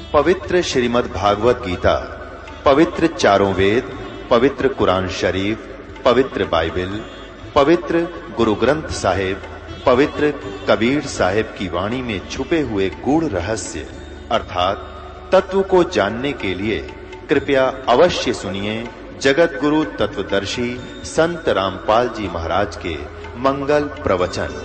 पवित्र श्रीमद् भागवत गीता, पवित्र चारों वेद, पवित्र कुरान शरीफ, पवित्र बाइबल, पवित्र गुरु ग्रंथ साहिब, पवित्र कबीर साहिब की वाणी में छुपे हुए गूढ़ रहस्य अर्थात तत्व को जानने के लिए कृपया अवश्य सुनिए जगत गुरु तत्वदर्शी संत रामपाल जी महाराज के मंगल प्रवचन।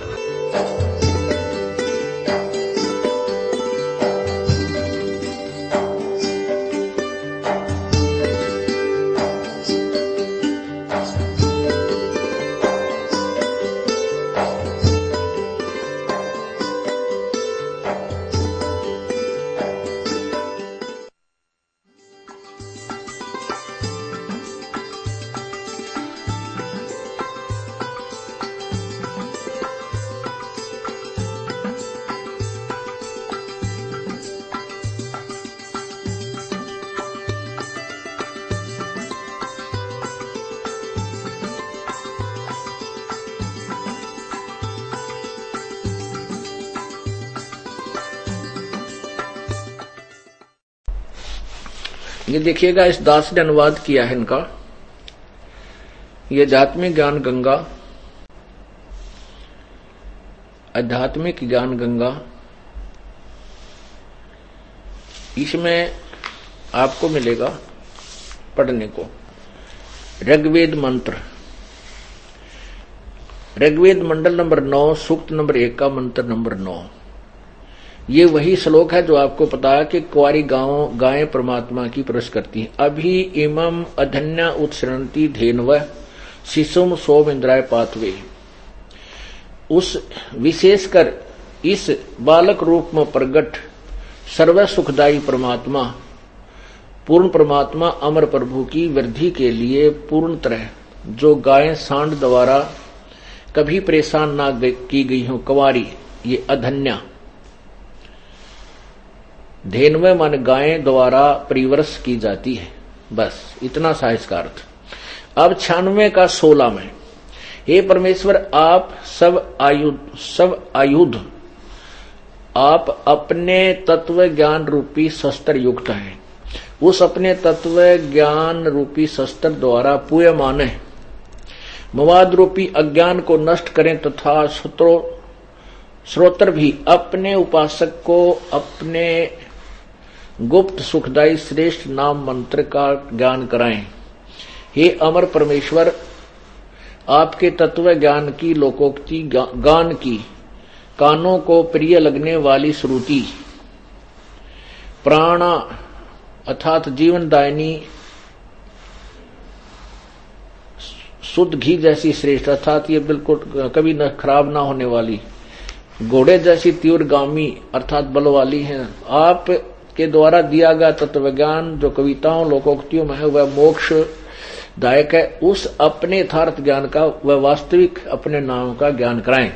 ये देखिएगा, इस दास ने अनुवाद किया है इनका। ये आध्यात्मिक ज्ञान गंगा, आध्यात्मिक ज्ञान गंगा, इसमें आपको मिलेगा पढ़ने को ऋग्वेद मंत्र, ऋग्वेद मंडल नंबर 9, सूक्त नंबर 1 का मंत्र नंबर 9। ये वही श्लोक है जो आपको पता है कि कुंवारी गायें परमात्मा की परस करती हैं। अभी इमम अधन्या उत्सृणंती धेनव शिशुम सोम इंद्राय पाथवे। उस विशेषकर इस बालक रूप में प्रगट सर्व सुखदायी परमात्मा, पूर्ण परमात्मा अमर प्रभु की वृद्धि के लिए पूर्ण तरह जो गायें सांड द्वारा कभी परेशान ना की गई हो, कुंवारी, ये अधन्या। धेनवे मन गायें द्वारा परिवरस की जाती है। बस इतना सा इसका अर्थ। अब 96 का 16 में, हे परमेश्वर, आप सब आयुध आप अपने तत्व ज्ञान रूपी शस्त्र युक्त हैं। उस अपने तत्व ज्ञान रूपी शस्त्र द्वारा पूयमान है मवाद रूपी अज्ञान को नष्ट करें तथा श्रोत्र भी अपने उपासक को अपने गुप्त सुखदायी श्रेष्ठ नाम मंत्र का ज्ञान कराएं। हे अमर परमेश्वर, आपके तत्व ज्ञान की लोकोक्ति गान की कानों को प्रिय लगने वाली श्रुति, प्राणा अर्थात जीवनदायिनी शुद्ध घी जैसी श्रेष्ठ, अर्थात ये बिल्कुल कभी न खराब ना होने वाली, घोड़े जैसी तीव्रगामी अर्थात बल वाली है। आप के द्वारा दिया गया तत्व ज्ञान जो कविताओं लोकोक्तियों में है वह मोक्ष दायक है। उस अपने यथार्थ ज्ञान का, वह वास्तविक अपने नाम का ज्ञान कराएं।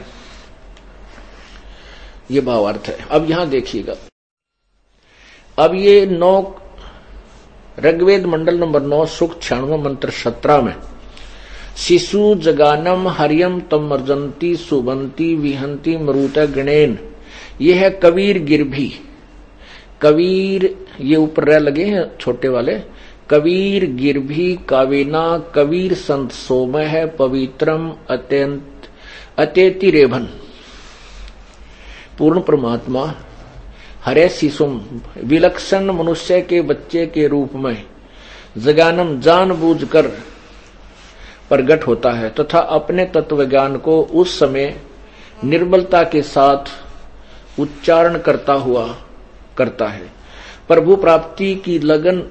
ये भावार्थ है। अब यहां देखिएगा, अब ये 9 ऋग्वेद मंडल नंबर 9 सूक्त 96 मंत्र 17 में, शिशु जगानम हरियम तम मर्जंती सुबंती विहंती मरुत गणेन। ये है कबीर गिरभी। कबीर, ये ऊपर रह लगे हैं छोटे वाले, कबीर गिरभी कावेना कबीर संत सोमय है पवित्रम अत्यंत रेभन। पूर्ण परमात्मा हरे शिशुम विलक्षण मनुष्य के बच्चे के रूप में जगानम जानबूझकर प्रकट होता है तथा अपने तत्व ज्ञान को उस समय निर्बलता के साथ उच्चारण करता है। प्रभु प्राप्ति की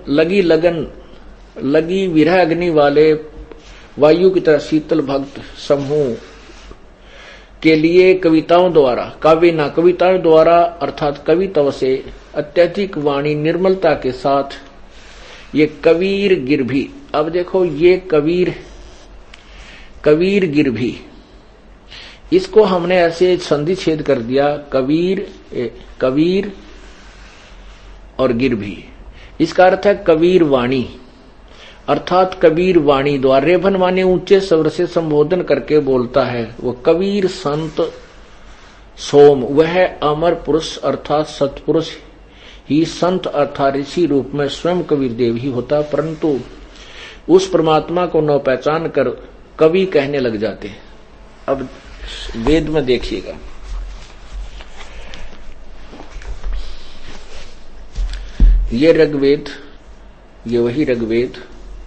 लगी विरह अग्नि वाले वायु की तरह शीतल भक्त समूह के लिए कविताओं द्वारा अर्थात कविताओं से अत्यधिक वाणी निर्मलता के साथ ये कबीर गिरभी। अब देखो, ये कबीर गिरभी, इसको हमने ऐसे संधि छेद कर दिया, कबीर और गिरभी। इसका अर्थ है कबीर वाणी, अर्थात कबीर वाणी द्वारा रेभन माने ऊंचे स्वर से संबोधन करके बोलता है। वो कबीर संत सोम, वह अमर पुरुष अर्थात सतपुरुष ही संत अर्थात ऋषि रूप में स्वयं कबीर देव ही होता, परंतु उस परमात्मा को न पहचान कर कवि कहने लग जाते हैं। अब वेद में देखिएगा, ये ऋग्वेद, ये वही ऋग्वेद,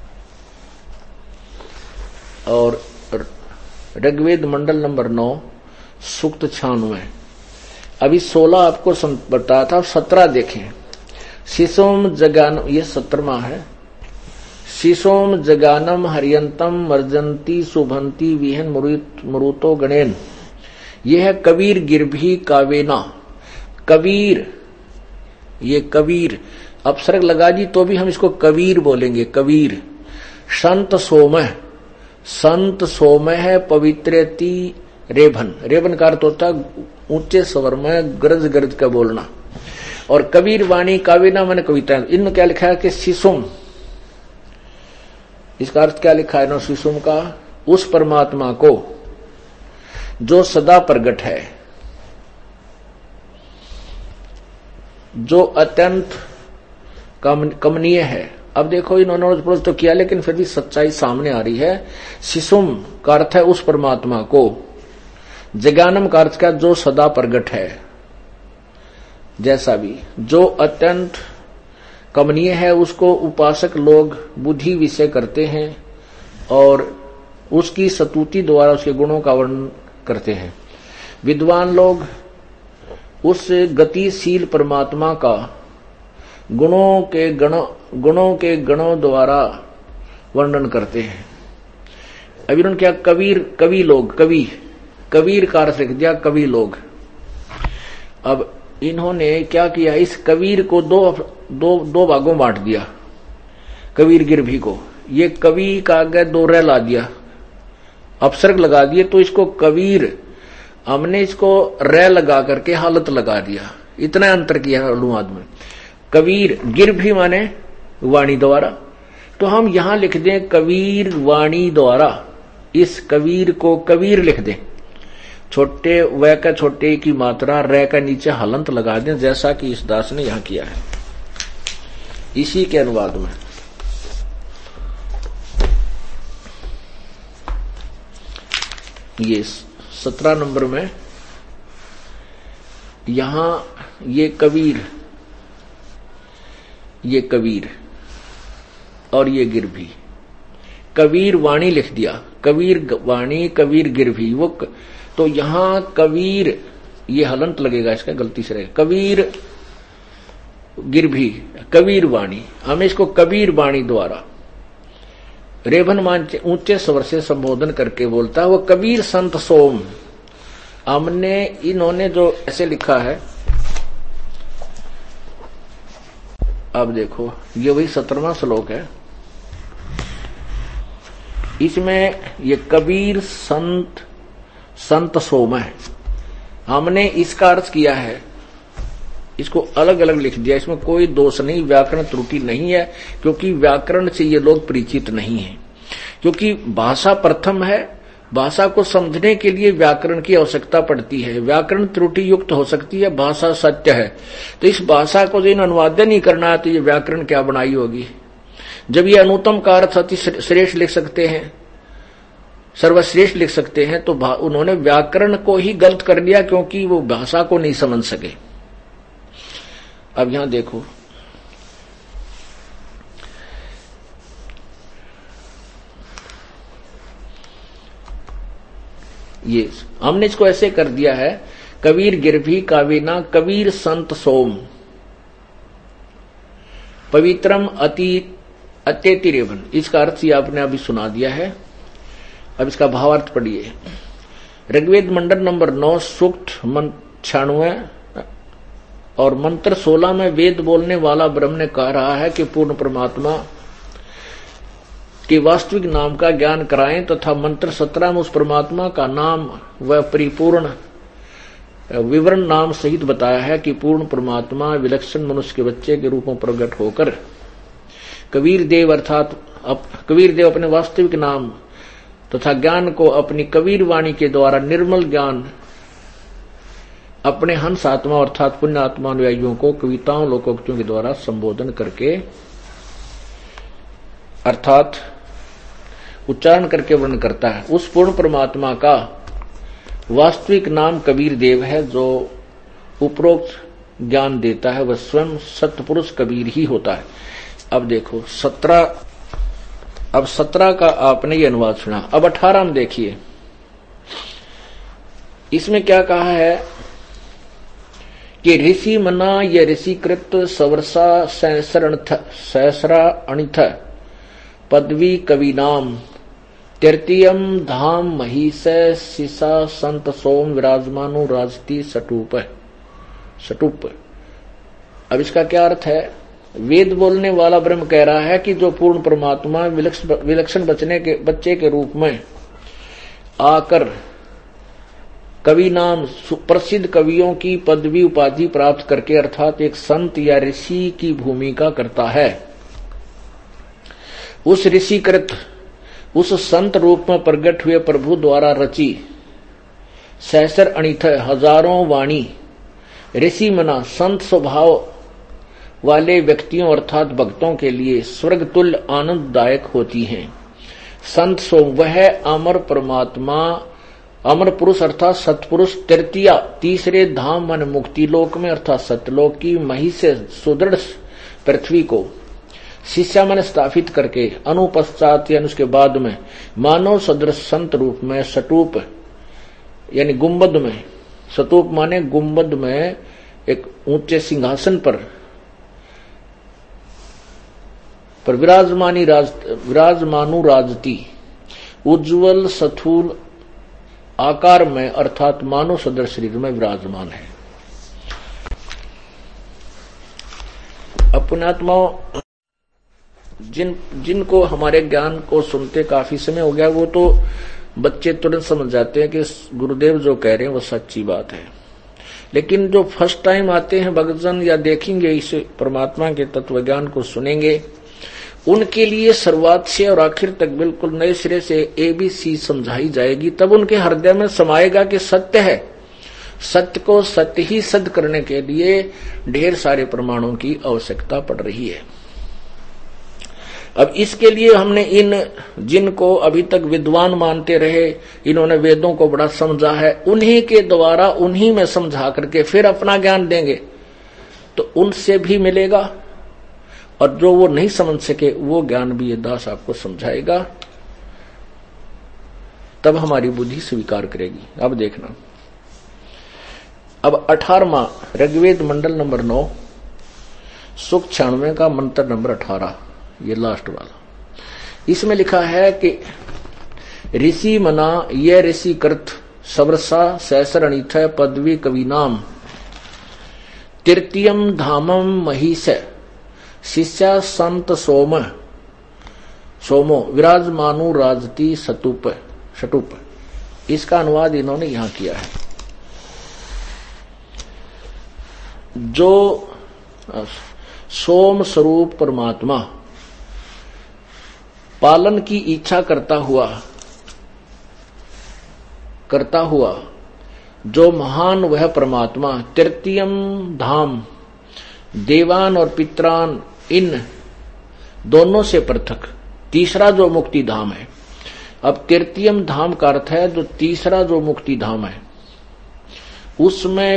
और ऋग्वेद मंडल नंबर 9 सूक्त 96। अभी 16 आपको बताया था, 17 देखें। शिशोम जगान, ये 17वां है। शिशोम जगानम हरियंतम मर्जंती शुभंती विहन मरुतो गणेन, ये है कबीर गिरभी कावेना। कबीर, ये कबीर अपसर्ग लगा जी तो भी हम इसको कबीर बोलेंगे, कबीर। संत सोमह, संत सोमह है पवित्रति रेभन, रेभन का अर्थ होता है ऊंचे स्वर में गरज गरज का बोलना। और कबीर वाणी कावेना मैंने कविता, इनमें क्या लिखा है कि शिशुम, इसका अर्थ क्या लिखा है ना शिशुम का, उस परमात्मा को जो सदा प्रगट है, जो अत्यंत कमनीय है। अब देखो इन्होंने प्रश्न तो किया लेकिन फिर भी सच्चाई सामने आ रही है। शिशुम का अर्थ है उस परमात्मा को, जगानम का अर्थ क्या, जो सदा प्रगट है, जैसा भी जो अत्यंत कमनीय है उसको उपासक लोग बुद्धि विषय करते हैं और उसकी स्तुति द्वारा उसके गुणों का वर्णन करते हैं। विद्वान लोग उस गतिशील परमात्मा का गुणों के गणों द्वारा वर्णन करते हैं। अभी उन्होंने क्या, कवि लोग, कबीर का अर्थ लिख दिया कवि लोग। अब इन्होंने क्या किया, इस कबीर को दो भागों बांट दिया, कबीर गिरभी को। ये कवि का आगे 2 रे ला दिया, अपसर्ग लगा दिए, तो इसको कबीर, हमने इसको रे लगा करके हालत लगा दिया। इतना अंतर किया अनुवाद में। कबीर गिरभी माने वाणी द्वारा, तो हम यहां लिख दें कबीर वाणी द्वारा, इस कबीर को कबीर लिख दें। छोटे व का छोटे की मात्रा रे का नीचे हलंत लगा दें, जैसा कि इस दास ने यहां किया है इसी के अनुवाद में। ये 17 नंबर में यहां ये कबीर और ये गिरभी, कबीर वाणी लिख दिया, कबीर वाणी कबीर गिरभी। वो तो यहां कबीर, ये हलंत लगेगा इसका, गलती से रहेगा, कबीर गिरभी कबीर वाणी। हमें इसको कबीर वाणी द्वारा रेभन मान ऊंचे स्वर से संबोधन करके बोलता है वो कबीर संत सोम। हमने इन्होंने जो ऐसे लिखा है, अब देखो ये वही 17वां श्लोक है, इसमें ये कबीर संत सोम है। हमने इसका अर्थ किया है, इसको अलग अलग लिख दिया, इसमें कोई दोष नहीं, व्याकरण त्रुटि नहीं है, क्योंकि व्याकरण से ये लोग परिचित नहीं है। क्योंकि भाषा प्रथम है, भाषा को समझने के लिए व्याकरण की आवश्यकता पड़ती है। व्याकरण त्रुटि युक्त हो सकती है, भाषा सत्य है। तो इस भाषा को जो अनुवाद नहीं करना है तो ये व्याकरण क्या बनाई होगी। जब ये अनुत्तम का अर्थ अति श्रेष्ठ लिख सकते हैं, सर्वश्रेष्ठ लिख सकते हैं, तो उन्होंने व्याकरण को ही गलत कर दिया, क्योंकि वो भाषा को नहीं समझ सके। अब यहां देखो, ये हमने इसको ऐसे कर दिया है, कबीर गिरभी कावेना कबीर संत सोम पवित्रम अत्यति रेवन। इसका अर्थ ही आपने अभी सुना दिया है। अब इसका भावार्थ पढ़िए। ऋग्वेद मंडल नंबर 9 सूक्त 96 और मंत्र 16 में वेद बोलने वाला ब्रह्म ने कह रहा है कि पूर्ण परमात्मा के वास्तविक नाम का ज्ञान कराएं, तथा मंत्र 17 में उस परमात्मा का नाम व परिपूर्ण विवरण नाम सहित बताया है कि पूर्ण परमात्मा विलक्षण मनुष्य के बच्चे के रूप में प्रकट होकर कबीर देव अर्थात कबीर देव अपने वास्तविक नाम तथा ज्ञान को अपनी कबीर वाणी के द्वारा निर्मल ज्ञान अपने हंस आत्मा अर्थात पुण्य आत्मा अनुयायियों को कविताओं लोकोक्तियों के द्वारा संबोधन करके अर्थात उच्चारण करके वर्णन करता है। उस पूर्ण परमात्मा का वास्तविक नाम कबीर देव है। जो उपरोक्त ज्ञान देता है वह स्वयं सत्पुरुष कबीर ही होता है। अब देखो 17 का आपने ये अनुवाद सुना। अब 18 में देखिए, इसमें क्या कहा है कि ऋषि मना ये ऋषिकृत सवर्षा सहस्रा अणिथ पदवी कवि नाम तृतीयम धाम महिष शिशा संत सोम विराजमानु राजती सटूप। अब इसका क्या अर्थ है? वेद बोलने वाला ब्रह्म कह रहा है कि जो पूर्ण परमात्मा विलक्षण बच्चे के रूप में आकर कवि नाम प्रसिद्ध कवियों की पदवी उपाधि प्राप्त करके अर्थात एक संत या ऋषि की भूमिका करता है, उस ऋषिकृत उस संत रूप में प्रकट हुए प्रभु द्वारा रची सहस्र अणिथ हजारों वाणी ऋषि मना संत स्वभाव वाले व्यक्तियों अर्थात भक्तों के लिए स्वर्ग तुल्य आनंददायक होती हैं। संत सो वह अमर परमात्मा अमर पुरुष अर्थात सतपुरुष तृतीया तीसरे धाम मन मुक्ति लोक में अर्थात सतलोक की मही से सुदृढ़ पृथ्वी को शिष्या मन स्थापित करके अनुपश्चात यानी उसके बाद में मानव सदृश संत रूप में सटूप यानी गुंबद में, सतूप माने गुंबद में एक ऊंचे सिंहासन पर विराजमानु राजती उज्जवल स्थूल आकार में अर्थात मानव सदृश शरीर में विराजमान है। अपनात्माओं जिनको हमारे ज्ञान को सुनते काफी समय हो गया, वो तो बच्चे तुरंत समझ जाते हैं कि गुरुदेव जो कह रहे हैं वो सच्ची बात है। लेकिन जो फर्स्ट टाइम आते हैं भक्तजन या देखेंगे इस परमात्मा के तत्व ज्ञान को सुनेंगे, उनके लिए शुरुआत से और आखिर तक बिल्कुल नए सिरे से ABC समझाई जाएगी। तब उनके हृदय में समाएगा कि सत्य है। सत्य को सत्य ही सिद्ध करने के लिए ढेर सारे प्रमाणों की आवश्यकता पड़ रही है। अब इसके लिए हमने इन जिनको अभी तक विद्वान मानते रहे, इन्होंने वेदों को बड़ा समझा है, उन्हीं के द्वारा उन्हीं में समझा करके फिर अपना ज्ञान देंगे तो उनसे भी मिलेगा, और जो वो नहीं समझ सके वो ज्ञान भी ये दास आपको समझाएगा, तब हमारी बुद्धि स्वीकार करेगी। अब देखना, अब 18वां ऋग्वेद मंडल नंबर 9 सुख 96 का मंत्र नंबर 18, ये लास्ट वाला। इसमें लिखा है कि ऋषि मना ये ऋषि कृत सवर्षा सहस्रणिथ पदवी कवि नाम तृतीयम धामम महिष शिष्या संत सोमो विराजमानु राजती सटूप। इसका अनुवाद इन्होंने यहां किया है। जो सोम स्वरूप परमात्मा पालन की इच्छा करता हुआ जो महान वह परमात्मा तृतीयम धाम देवान और पितरान इन दोनों से पृथक तीसरा जो मुक्ति धाम है। अब तृतीयम धाम का अर्थ है जो तीसरा जो मुक्ति धाम है उसमें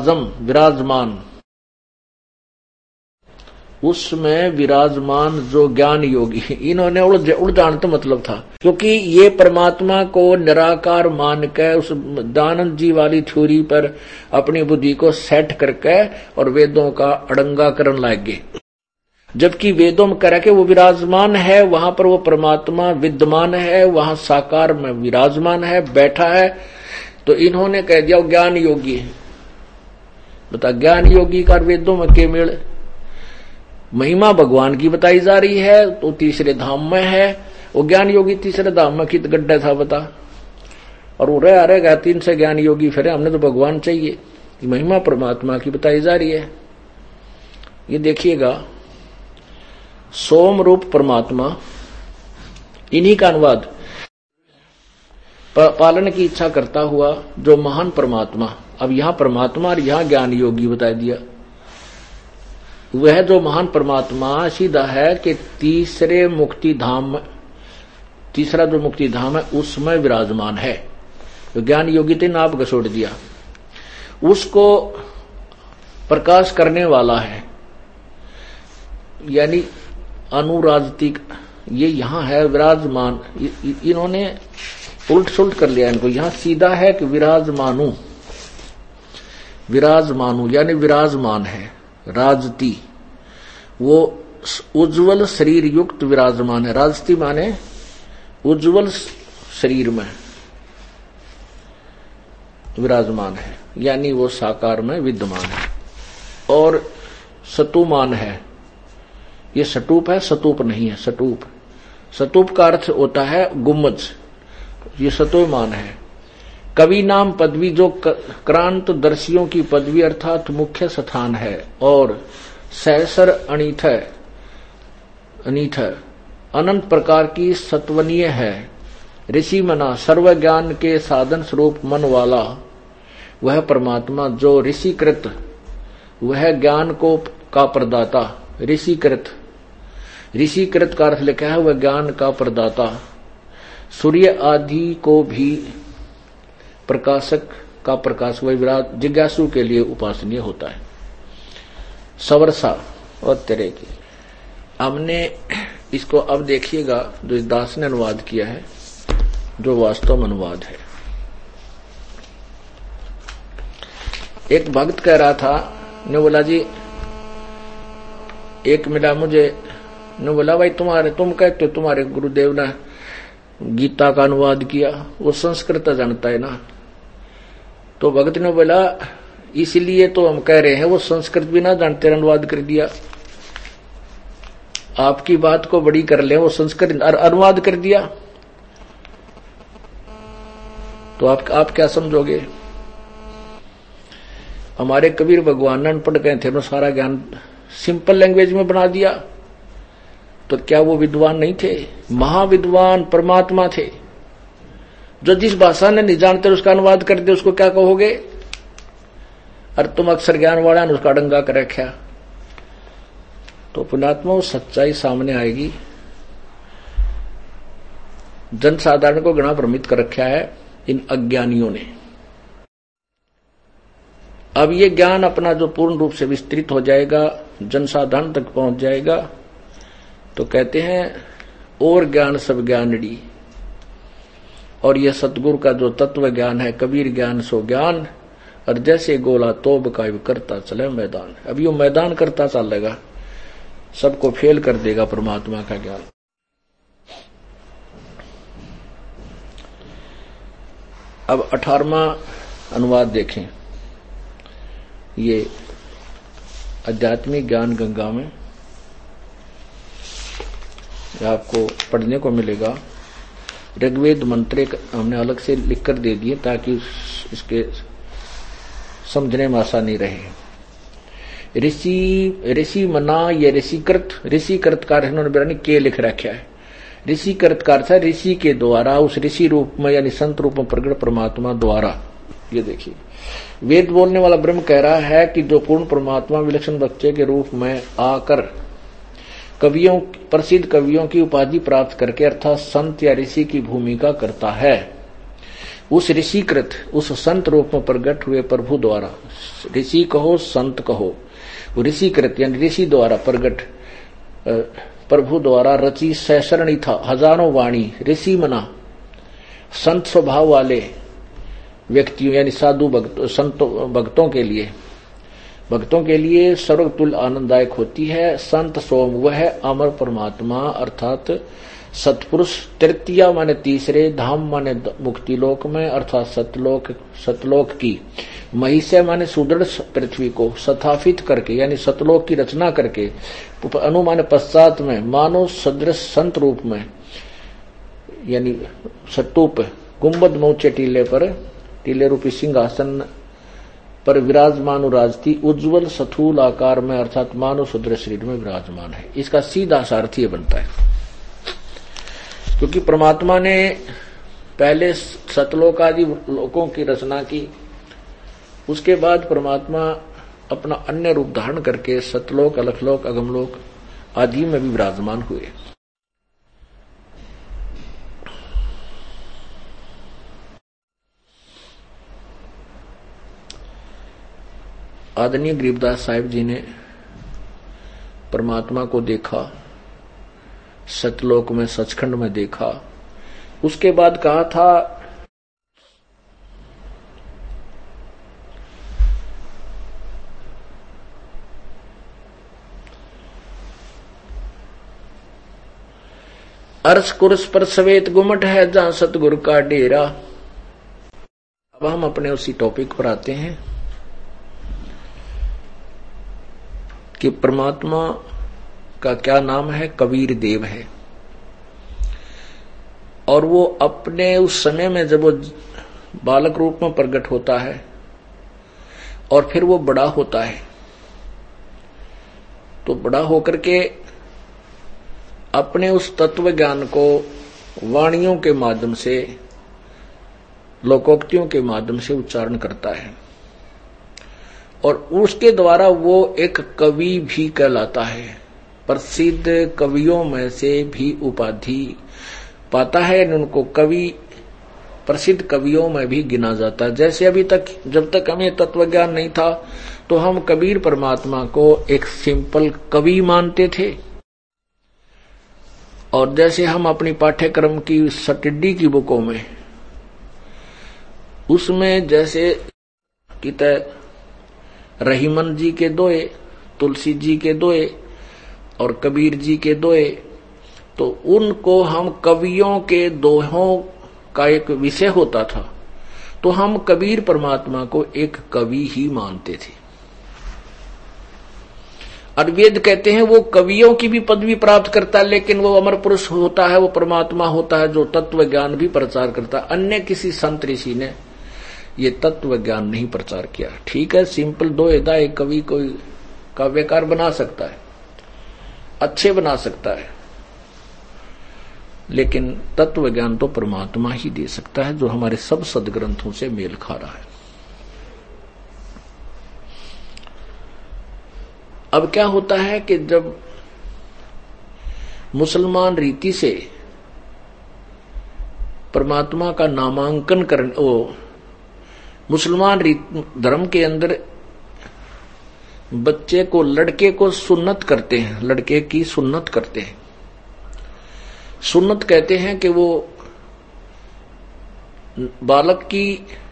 विराजमान जो ज्ञान योगी, इन्होंने उलझान तो मतलब था, क्योंकि ये परमात्मा को निराकार मान के उस दानंद जी वाली थ्योरी पर अपनी बुद्धि को सेट करके और वेदों का अड़ंगा करने लग गए। जबकि वेदों में कह के वो विराजमान है, वहां पर वो परमात्मा विद्यमान है, वहां साकार में विराजमान है, बैठा है, तो इन्होंने कह दिया वो ज्ञान योगी है। बता, ज्ञान योगी का वेदों में के मेल? महिमा भगवान की बताई जा रही है तो तीसरे धाम में है, वो ज्ञान योगी तीसरे धाम में कित गड्ढा था बता। और वो रहेगा 3 से ज्ञान योगी फिर हमने तो भगवान चाहिए। महिमा परमात्मा की बताई जा रही है। ये देखिएगा, सोम रूप परमात्मा, इन्हीं का अनुवाद पालन की इच्छा करता हुआ जो महान परमात्मा अब यहां परमात्मा और यहां ज्ञान योगी बता दिया। वह जो महान परमात्मा सीधा है कि तीसरा जो मुक्ति धाम है उसमें विराजमान है। तो ज्ञान योगी ने नाप घसोड़ दिया, उसको प्रकाश करने वाला है, यानी अनुराजतिक, ये यहां है विराजमान। इन्होंने उल्ट सुल्ट कर लिया इनको। यहां सीधा है कि विराजमानु यानी विराजमान है। राजती वो उज्जवल शरीर युक्त विराजमान है। राजती माने उज्जवल शरीर में विराजमान है, यानी वो साकार में विद्यमान है। और सतुमान है, ये सटूप है, सतूप नहीं है। सतूप का अर्थ होता है गुम्बज, ये सतुमान है। कवि नाम पदवी जो क्रांत दर्शियों की पदवी अर्थात मुख्य स्थान है। और सहसर अनीथ अनंत प्रकार की सत्वनीय है। ऋषि मना सर्व ज्ञान के साधन स्वरूप मन वाला वह परमात्मा जो ऋषिकृत, वह ज्ञान को का प्रदाता। ऋषिकृत का अर्थ लिखा है वह ज्ञान का प्रदाता। सूर्य आदि को भी प्रकाशक का प्रकाश, वह विराट जिज्ञासु के लिए उपासनीय होता है। सवरसा और तेरे की हमने इसको अब देखिएगा जो इस दास ने अनुवाद किया है, जो वास्तव में अनुवाद है। एक भक्त कह रहा था, ने बोला जी एक मिला मुझे, ने बोला भाई तुम कहते हो तुम्हारे गुरुदेव ने गीता का अनुवाद किया, वो संस्कृत जानता है ना। तो भक्त ने बोला इसलिए तो हम कह रहे हैं वो संस्कृत भी ना जानते अनुवाद कर दिया। आपकी बात को बड़ी कर ले, वो संस्कृत अनुवाद कर दिया तो आप क्या समझोगे। हमारे कबीर भगवान ने अनपढ़ गए थे, सारा ज्ञान सिंपल लैंग्वेज में बना दिया, तो क्या वो विद्वान नहीं थे? महाविद्वान परमात्मा थे। जो जिस भाषा ने नहीं जानते उसका अनुवाद कर दे, उसको क्या कहोगे? अरे तुम अक्षर ज्ञान वाला ने उसका डंगा कर रखा। तो पुण्यात्मा वो सच्चाई सामने आएगी। जनसाधारण को गणा भ्रमित कर रखा है इन अज्ञानियों ने। अब ये ज्ञान अपना जो पूर्ण रूप से विस्तृत हो जाएगा, जनसाधारण तक पहुंच जाएगा, तो कहते हैं और ज्ञान सब ज्ञानड़ी। और यह सतगुरु का जो तत्व ज्ञान है, कबीर ज्ञान सो ज्ञान, और जैसे गोला तोब का करता चले मैदान। अब यो मैदान करता चलेगा, सबको फेल कर देगा परमात्मा का ज्ञान। अब 18वां अनुवाद देखें। ये आध्यात्मिक ज्ञान गंगा में आपको पढ़ने को मिलेगा। ऋग्वेद मंत्र हमने अलग से लिखकर दे दिए ताकि इसके समझने में आसानी रहे। ऋषि मना या ऋषिकृत का इन्होंने के लिख रखा है। ऋषिकृत का अर्थ है ऋषि के द्वारा, उस ऋषि रूप में यानी संत रूप में प्रकट परमात्मा द्वारा। ये देखिए वेद बोलने वाला ब्रह्म कह रहा है कि जो पूर्ण परमात्मा विलक्षण बच्चे के रूप में आकर प्रसिद्ध कवियों की उपाधि प्राप्त करके अर्थात संत या ऋषि की भूमिका करता है, उस ऋषिकृत उस संत रूप में प्रकट हुए प्रभु द्वारा, ऋषि कहो संत कहो, ऋषिकृत यानी ऋषि द्वारा प्रकट प्रभु द्वारा रची सहस्रणी था हजारों वाणी। ऋषि मना संत स्वभाव वाले व्यक्तियों यानी साधु भक्तों के लिए सर्वतुल आनंददायक होती है। संत सोम वह अमर परमात्मा अर्थात सतपुरुष। तृतीया माने तीसरे, धाम माने मुक्ति लोक में अर्थात सतलोक की। महिषा माने सुदृढ़ पृथ्वी को स्थापित करके यानी सतलोक की रचना करके। अनु माने पश्चात में, मानो सदृश संत रूप में यानी सतूप गुम्बद मऊचे टीले रूपी सिंहासन पर विराजमान राजती उज्जवल सथूल आकार में अर्थात मानव सुदृढ़ शरीर में विराजमान है। इसका सीधा सार्थ ये बनता है, क्योंकि परमात्मा ने पहले सतलोक आदि लोकों की रचना की उसके बाद परमात्मा अपना अन्य रूप धारण करके सतलोक, अलखलोक, अगमलोक आदि में भी विराजमान हुए। आदरणीय गरीबदास साहिब जी ने परमात्मा को देखा, सतलोक में सचखंड में देखा। उसके बाद कहा था अर्श कुर्स पर सवेत गुमट है जहां सतगुरु का डेरा। अब हम अपने उसी टॉपिक पर आते हैं कि परमात्मा का क्या नाम है? कबीर देव है। और वो अपने उस समय में जब वो बालक रूप में प्रकट होता है और फिर वो बड़ा होता है, तो बड़ा होकर के अपने उस तत्व ज्ञान को वाणियों के माध्यम से, लोकोक्तियों के माध्यम से उच्चारण करता है और उसके द्वारा वो एक कवि भी कहलाता है। प्रसिद्ध कवियों में से भी उपाधि पाता है, उनको कवि, प्रसिद्ध कवियों में भी गिना जाता है। जैसे अभी तक जब तक हमें तत्व ज्ञान नहीं था तो हम कबीर परमात्मा को एक सिंपल कवि मानते थे, और जैसे हम अपनी पाठ्यक्रम की स्टडी की बुकों में उसमें जैसे कि रहीमन जी के दोए, तुलसी जी के दोए और कबीर जी के दोए, तो उनको हम कवियों के दोहों का एक विषय होता था, तो हम कबीर परमात्मा को एक कवि ही मानते थे। और वेद कहते हैं वो कवियों की भी पदवी प्राप्त करता है, लेकिन वो अमर पुरुष होता है, वो परमात्मा होता है जो तत्व ज्ञान भी प्रचार करता है। अन्य किसी संत ऋषि ने ये तत्व ज्ञान नहीं प्रचार किया। ठीक है, सिंपल दो एदा एक कवि कोई काव्यकार बना सकता है, अच्छे बना सकता है, लेकिन तत्व ज्ञान तो परमात्मा ही दे सकता है जो हमारे सब सदग्रंथों से मेल खा रहा है। अब क्या होता है कि जब मुसलमान रीति से परमात्मा का नामांकन करने, मुसलमान धर्म के अंदर बच्चे को, लड़के को सुन्नत करते हैं, लड़के की सुन्नत करते हैं। सुन्नत कहते हैं कि वो बालक की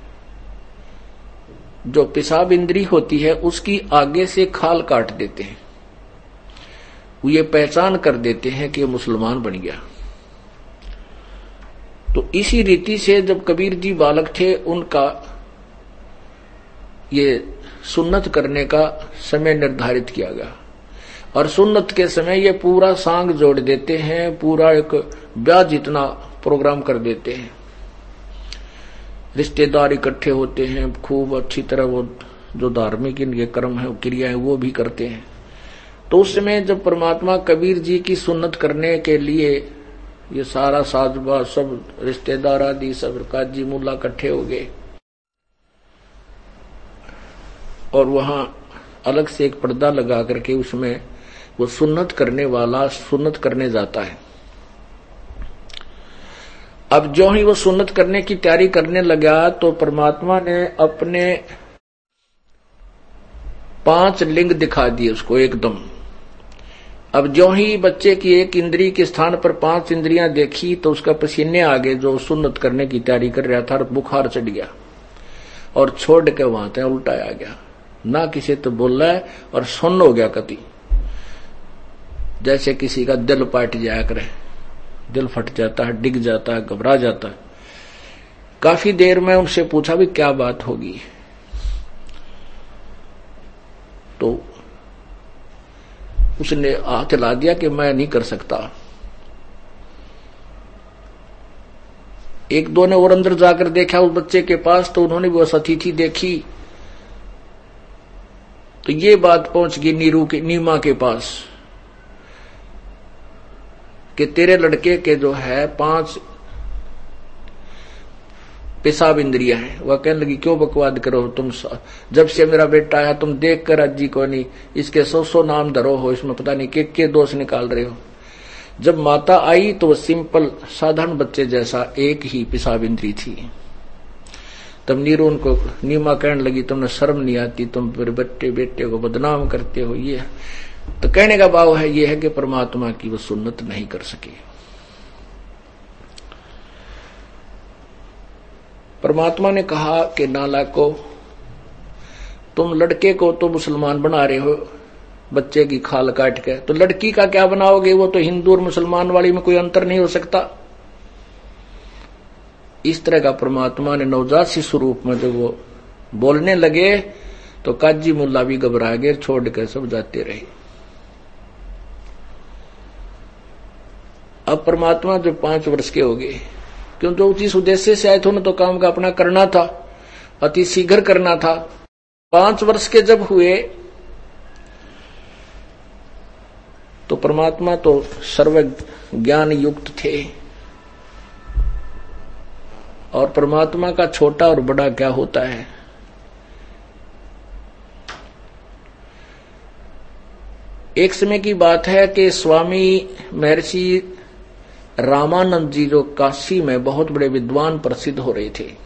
जो पेशाब इंद्री होती है उसकी आगे से खाल काट देते हैं, वो ये पहचान कर देते हैं कि मुसलमान बन गया। तो इसी रीति से जब कबीर जी बालक थे, उनका ये सुन्नत करने का समय निर्धारित किया गया, और सुन्नत के समय ये पूरा सांग जोड़ देते हैं, पूरा एक ब्याह जितना प्रोग्राम कर देते हैं। रिश्तेदार इकट्ठे होते हैं, खूब अच्छी तरह वो जो धार्मिक इनके कर्म है, क्रियाएं वो भी करते हैं। तो उस समय जब परमात्मा कबीर जी की सुन्नत करने के लिए ये सारा साजबाज, सब रिश्तेदार आदि सब काजी मुल्ला इकट्ठे हो गए, और वहां अलग से एक पर्दा लगा करके उसमें वो सुन्नत करने वाला सुन्नत करने जाता है। अब जो ही वो सुन्नत करने की तैयारी करने लगा तो परमात्मा ने अपने 5 लिंग दिखा दिए उसको एकदम। अब जो ही बच्चे की एक इंद्री के स्थान पर 5 इंद्रियां देखी तो उसका पसीने आ गए, जो सुन्नत करने की तैयारी कर रहा था, बुखार चढ़ गया और छोड़ के वहां तक उल्टा आ गया, ना किसी तो बोल रहा है और सुन्न हो गया कति, जैसे किसी का दिल पाट जाया करे, दिल फट जाता है, डिग जाता है, घबरा जाता है। काफी देर में उनसे पूछा भी क्या बात होगी, तो उसने हाथ हिला दिया कि मैं नहीं कर सकता। एक दो ने और अंदर जाकर देखा उस बच्चे के पास, तो उन्होंने भी वो अतिथि देखी, तो ये बात पहुंच गई नीमा के पास कि तेरे लड़के के जो है 5 पेशाब इंद्रियां हैं। वह कहने लगी क्यों बकवाद करो तुम, जब से मेरा बेटा आया तुम देख कर अज्जी को नहीं, इसके 100 नाम धरो हो, इसमें पता नहीं के दोष निकाल रहे हो। जब माता आई तो वो सिंपल साधारण बच्चे जैसा एक ही पेशाब इंद्री थी। तब नीरू उनको नीमा कहने लगी तुमने शर्म नहीं आती, तुम फिर बेटे को बदनाम करते हो। ये तो कहने का भाव है ये है कि परमात्मा की वो सुन्नत नहीं कर सके। परमात्मा ने कहा कि नालायको, तुम लड़के को तो मुसलमान बना रहे हो बच्चे की खाल काट के, तो लड़की का क्या बनाओगे? वो तो हिंदू और मुसलमान वाली में कोई अंतर नहीं हो सकता। इस तरह का परमात्मा ने नवजात शिशु रूप में जब वो बोलने लगे तो काजी मुल्ला भी घबरा गए, छोड़ कर सब जाते रहे। अब परमात्मा जब 5 वर्ष के हो गए, क्यों जो जिस उद्देश्य से आए थे उन्हें तो काम का अपना करना था, अति शीघ्र करना था। 5 वर्ष के जब हुए तो परमात्मा तो सर्व ज्ञान युक्त थे, और परमात्मा का छोटा और बड़ा क्या होता है। एक समय की बात है कि स्वामी महर्षि रामानंद जी जो काशी में बहुत बड़े विद्वान प्रसिद्ध हो रहे थे,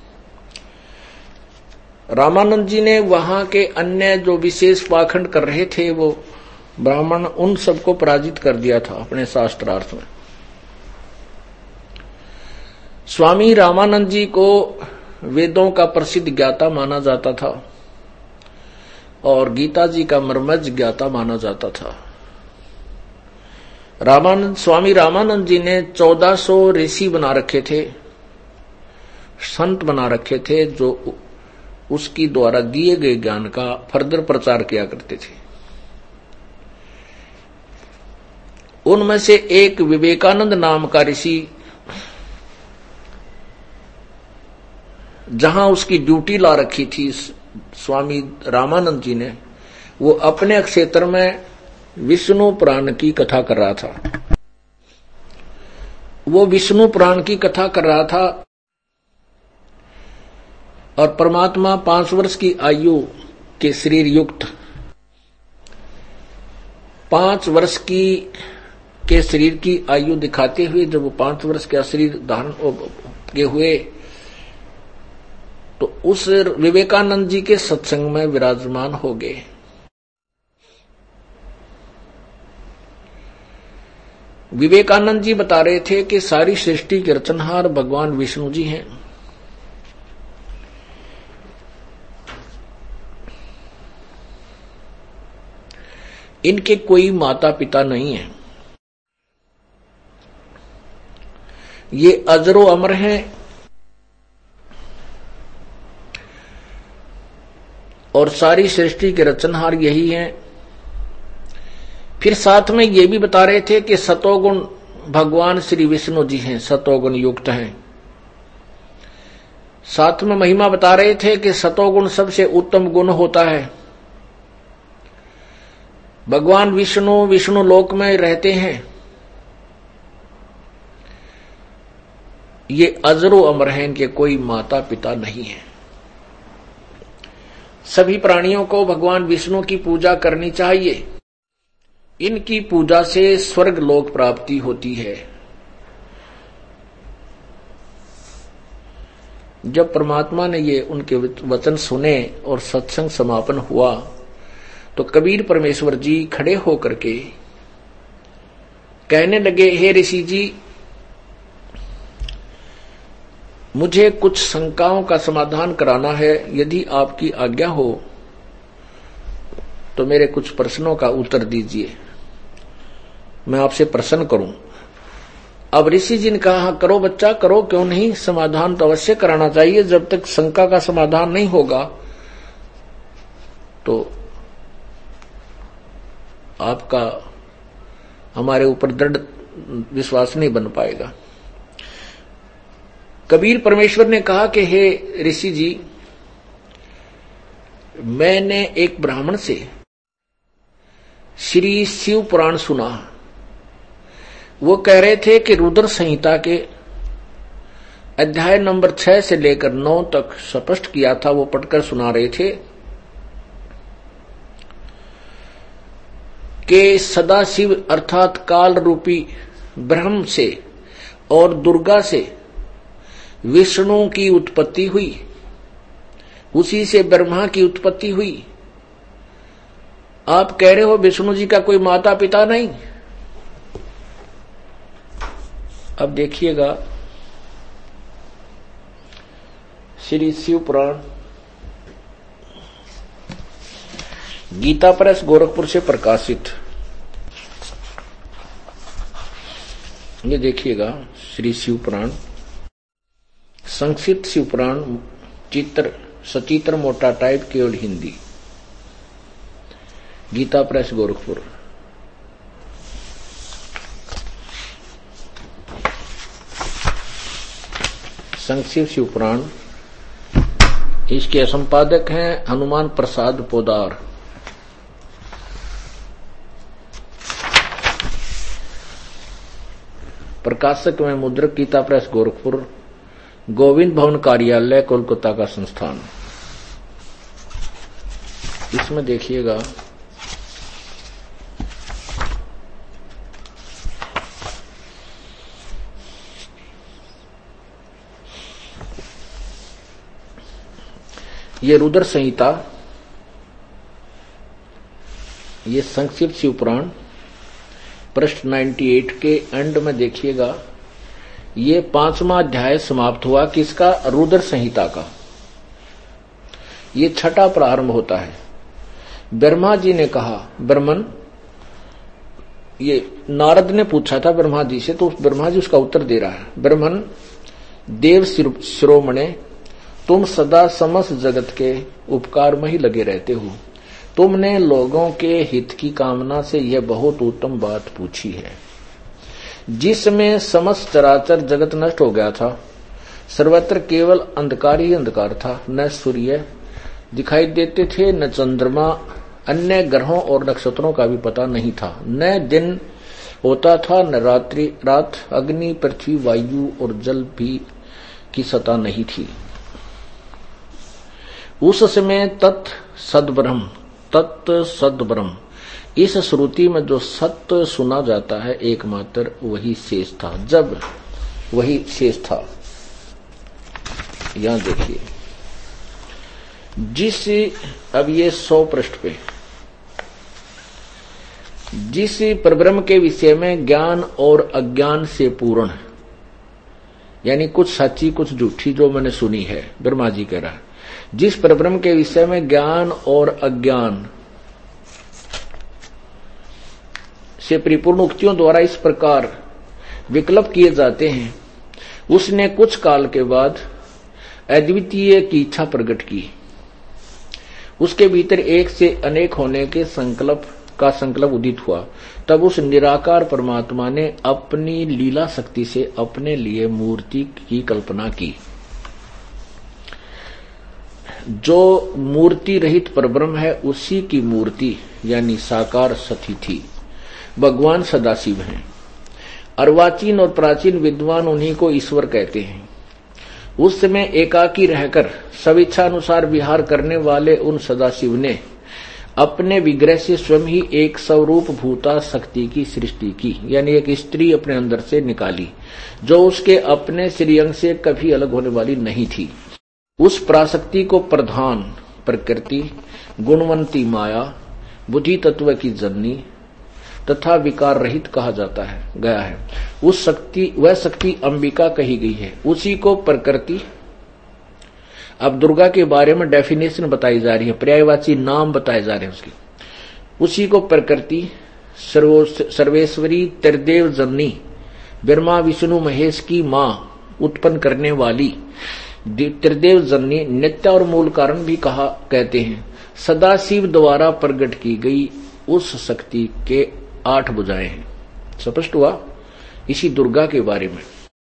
रामानंद जी ने वहां के अन्य जो विशेष पाखंड कर रहे थे वो ब्राह्मण, उन सबको पराजित कर दिया था अपने शास्त्रार्थ में। स्वामी रामानंद जी को वेदों का प्रसिद्ध ज्ञाता माना जाता था और गीता जी का मर्मज्ञ ज्ञाता माना जाता था। स्वामी रामानंद जी ने 1400 ऋषि बना रखे थे, संत बना रखे थे, जो उसकी द्वारा दिए गए ज्ञान का फर्दर प्रचार किया करते थे। उनमें से एक विवेकानंद नाम का ऋषि, जहां उसकी ड्यूटी ला रखी थी स्वामी रामानंद जी ने, वो अपने क्षेत्र में विष्णु पुराण की कथा कर रहा था। वो विष्णु पुराण की कथा कर रहा था और परमात्मा 5 वर्ष की आयु के शरीर युक्त, 5 वर्ष के शरीर की आयु दिखाते हुए जब वो 5 वर्ष का शरीर धारण के हुए तो उस विवेकानंद जी के सत्संग में विराजमान हो गए। विवेकानंद जी बता रहे थे कि सारी सृष्टि के रचनहार भगवान विष्णु जी हैं। इनके कोई माता पिता नहीं है, ये अजरो अमर हैं और सारी सृष्टि के रचनहार यही हैं। फिर साथ में ये भी बता रहे थे कि सतोगुण भगवान श्री विष्णु जी हैं, सतोगुण युक्त हैं। साथ में महिमा बता रहे थे कि सतोगुण सबसे उत्तम गुण होता है। भगवान विष्णु लोक में रहते हैं। ये अजरो अमर हैं, इनके कोई माता पिता नहीं है। सभी प्राणियों को भगवान विष्णु की पूजा करनी चाहिए। इनकी पूजा से स्वर्ग लोक प्राप्ति होती है। जब परमात्मा ने ये उनके वचन सुने और सत्संग समापन हुआ तो कबीर परमेश्वर जी खड़े होकर के कहने लगे, हे ऋषि जी, मुझे कुछ शंकाओं का समाधान कराना है। यदि आपकी आज्ञा हो तो मेरे कुछ प्रश्नों का उत्तर दीजिए, मैं आपसे प्रश्न करूं। अब ऋषि जी ने कहा, करो बच्चा करो, क्यों नहीं, समाधान तो अवश्य कराना चाहिए। जब तक शंका का समाधान नहीं होगा तो आपका हमारे ऊपर दृढ़ विश्वास नहीं बन पाएगा। कबीर परमेश्वर ने कहा कि हे ऋषि जी, मैंने एक ब्राह्मण से श्री शिव पुराण सुना। वो कह रहे थे कि रुद्र संहिता के अध्याय नंबर 6 से लेकर 9 तक स्पष्ट किया था, वो पढ़कर सुना रहे थे कि सदाशिव अर्थात काल रूपी ब्रह्म से और दुर्गा से विष्णु की उत्पत्ति हुई, उसी से ब्रह्मा की उत्पत्ति हुई। आप कह रहे हो विष्णु जी का कोई माता पिता नहीं। अब देखिएगा श्री शिव पुराण गीता प्रेस गोरखपुर से प्रकाशित, ये देखिएगा श्री शिव पुराण, संक्षिप्त शिव पुराण, चित्र सचित्र मोटा टाइप, केवल हिंदी, गीता प्रेस गोरखपुर। संक्षिप्त शिव पुराण, इसके संपादक हैं हनुमान प्रसाद पोदार। प्रकाशक में मुद्रक गीता प्रेस गोरखपुर, गोविंद भवन कार्यालय कोलकाता का संस्थान। इसमें देखिएगा ये रुद्र संहिता, ये संक्षिप्त शिव पुराण पृष्ठ 98 के एंड में देखिएगा, ये 5वां अध्याय समाप्त हुआ किसका? रुद्र संहिता का। ये 6ठा प्रारंभ होता है। ब्रह्मा जी ने कहा, ब्रह्मन, ये नारद ने पूछा था ब्रह्मा जी से, तो ब्रह्मा जी उसका उत्तर दे रहा है। ब्रह्मन, देव शिरोमणे, तुम सदा समस्त जगत के उपकार में ही लगे रहते हो। तुमने लोगों के हित की कामना से यह बहुत उत्तम बात पूछी है। जिसमें समस्त चराचर जगत नष्ट हो गया था, सर्वत्र केवल अंधकार ही अंधकार था। न सूर्य दिखाई देते थे, न चंद्रमा, अन्य ग्रहों और नक्षत्रों का भी पता नहीं था। न दिन होता था, न रात। अग्नि, पृथ्वी, वायु और जल भी की सत्ता नहीं थी। उस समय तत् सद्ब्रह्म, इस श्रुति में जो सत्य सुना जाता है एकमात्र वही शेष था। जब वही शेष था, यहां देखिए, अब ये 100 पृष्ठ पे, जिस परब्रह्म के विषय में ज्ञान और अज्ञान से पूर्ण, यानी कुछ सच्ची कुछ झूठी जो मैंने सुनी है, ब्रह्मा जी कह रहा है, जिस परब्रह्म के विषय में ज्ञान और अज्ञान से परिपूर्ण उक्तियों द्वारा इस प्रकार विकल्प किए जाते हैं, उसने कुछ काल के बाद अद्वितीय की इच्छा प्रकट की। उसके भीतर एक से अनेक होने के संकल्प उदित हुआ। तब उस निराकार परमात्मा ने अपनी लीला शक्ति से अपने लिए मूर्ति की कल्पना की। जो मूर्ति रहित परब्रह्म है, उसी की मूर्ति यानी साकार सती थी। भगवान सदाशिव हैं। अर्वाचीन और प्राचीन विद्वान उन्हीं को ईश्वर कहते हैं। उस समय एकाकी रहकर स्वेच्छा अनुसार विहार करने वाले उन सदाशिव ने अपने विग्रह से स्वयं ही एक स्वरूप भूता शक्ति की सृष्टि की, यानी एक स्त्री अपने अंदर से निकाली, जो उसके अपने श्रीअंग से कभी अलग होने वाली नहीं थी। उस पराशक्ति को प्रधान प्रकृति, गुणवंती माया, बुद्धि तत्व की जननी तथा विकार रहित कहा जाता है गया है। वह शक्ति अंबिका कही गई है। उसी को प्रकृति, अब दुर्गा के बारे में डेफिनेशन बताई जा रही है, पर्यायवाची नाम बताए जा रहे हैं उसके। उसी को प्रकृति, सर्वेश्वरी, त्रिदेव जननी, ब्रह्मा विष्णु महेश की मां, उत्पन्न करने वाली, त्रिदेव जननी, नित्य और मूल कारण भी कहते हैं। सदाशिव द्वारा प्रकट की गई उस शक्ति के 8 भुजाएं हैं। स्पष्ट हुआ इसी दुर्गा के बारे में।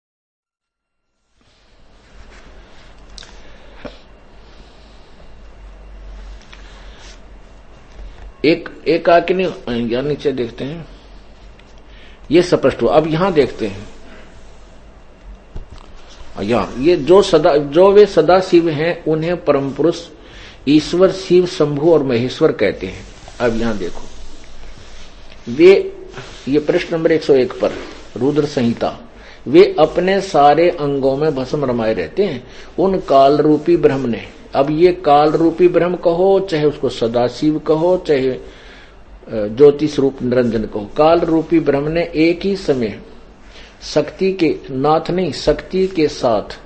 एक आके या नीचे देखते हैं, ये स्पष्ट हुआ। अब यहां देखते हैं, ये जो वे सदा शिव हैं उन्हें परम पुरुष ईश्वर शिव शंभु और महेश्वर कहते हैं। अब यहां देखो, ये प्रश्न नंबर 101 पर रुद्र संहिता, वे अपने सारे अंगों में भस्म रमाए रहते हैं उन काल रूपी ब्रह्म ने। अब ये काल रूपी ब्रह्म कहो, चाहे उसको सदाशिव कहो, चाहे ज्योति स्वरूप निरंजन कहो, काल रूपी ब्रह्म ने एक ही समय शक्ति के नाथ नहीं, शक्ति के साथ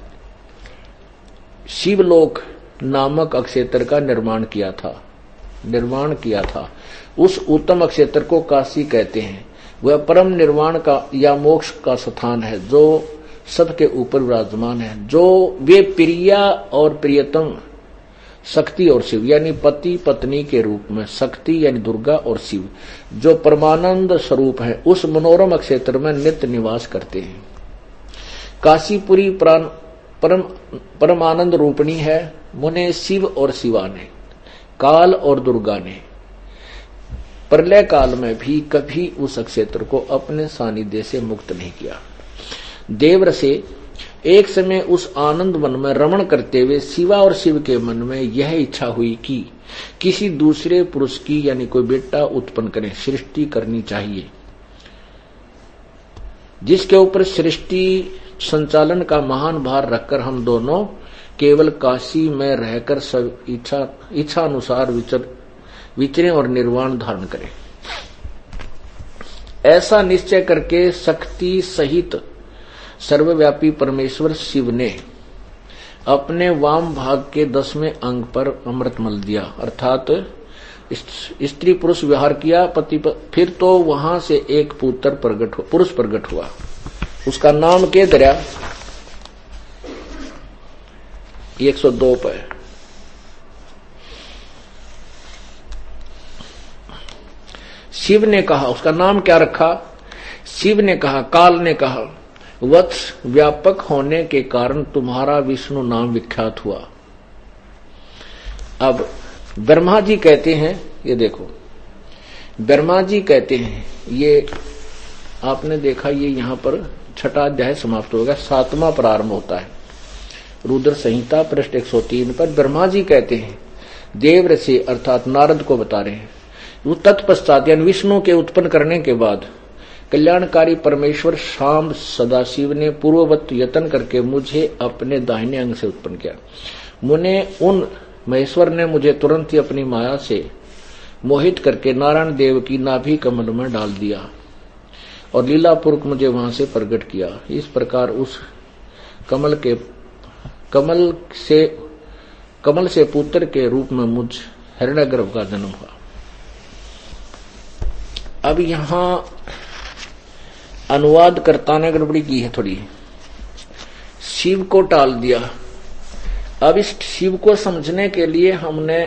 शिवलोक नामक अक्षेत्र का निर्माण किया था। उस उत्तम अक्षेत्र को काशी कहते हैं। वह परम निर्वाण का या मोक्ष का स्थान है जो सबके ऊपर विराजमान है। जो वे प्रिया और प्रियतम शक्ति और शिव यानी पति पत्नी के रूप में, शक्ति यानी दुर्गा और शिव जो परमानंद स्वरूप है, उस मनोरम क्षेत्र में नित्य निवास करते हैं। काशीपुरी परमानंद रूपणी है। मुने शिव और शिवा ने, काल और दुर्गा ने प्रलय काल में भी कभी उस क्षेत्र को अपने सानिध्य से मुक्त नहीं किया। देवर से एक समय उस आनंद वन में रमण करते हुए शिवा और शिव के मन में यह इच्छा हुई कि किसी दूसरे पुरुष की यानी कोई बेटा उत्पन्न करें, सृष्टि करनी चाहिए, जिसके ऊपर सृष्टि संचालन का महान भार रखकर हम दोनों केवल काशी में रहकर सब इच्छा अनुसार विचरें और निर्वाण धारण करें। ऐसा निश्चय करके शक्ति सहित सर्वव्यापी परमेश्वर शिव ने अपने वाम भाग के 10वें अंग पर अमृत मल दिया, अर्थात स्त्री पुरुष विहार किया, फिर तो वहां से एक पुरुष प्रकट हुआ। उसका नाम के दरिया 102 पर शिव ने कहा, उसका नाम क्या रखा? शिव ने कहा, काल ने कहा, वत्स व्यापक होने के कारण तुम्हारा विष्णु नाम विख्यात हुआ। अब ब्रह्मा जी कहते हैं, ये देखो ब्रह्मा जी कहते हैं, ये आपने देखा, ये यहां पर 6वां अध्याय समाप्त होगा, 7वां प्रारंभ होता है। रुद्र संहिता पृष्ठ 103 पर ब्रह्मा जी कहते हैं, देव ऋषि अर्थात नारद को बता रहे हैं, वो तत्पश्चात यानी विष्णु के उत्पन्न करने के बाद कल्याणकारी परमेश्वर शाम सदाशिव ने पूर्ववत यत्न करके मुझे अपने दाहिने अंग से उत्पन्न किया। मुने उन महेश्वर ने मुझे तुरंत ही अपनी माया से मोहित करके नारायण देव की नाभि कमल में डाल दिया और लीलापूर्वक मुझे वहां से प्रकट किया। इस प्रकार उस कमल से पुत्र के रूप में मुझ हिरण्यगर्भ का जन्म हुआ। अब यहां अनुवादकर्ता ने गड़बड़ी की है थोड़ी, शिव को टाल दिया। अब इस शिव को समझने के लिए हमने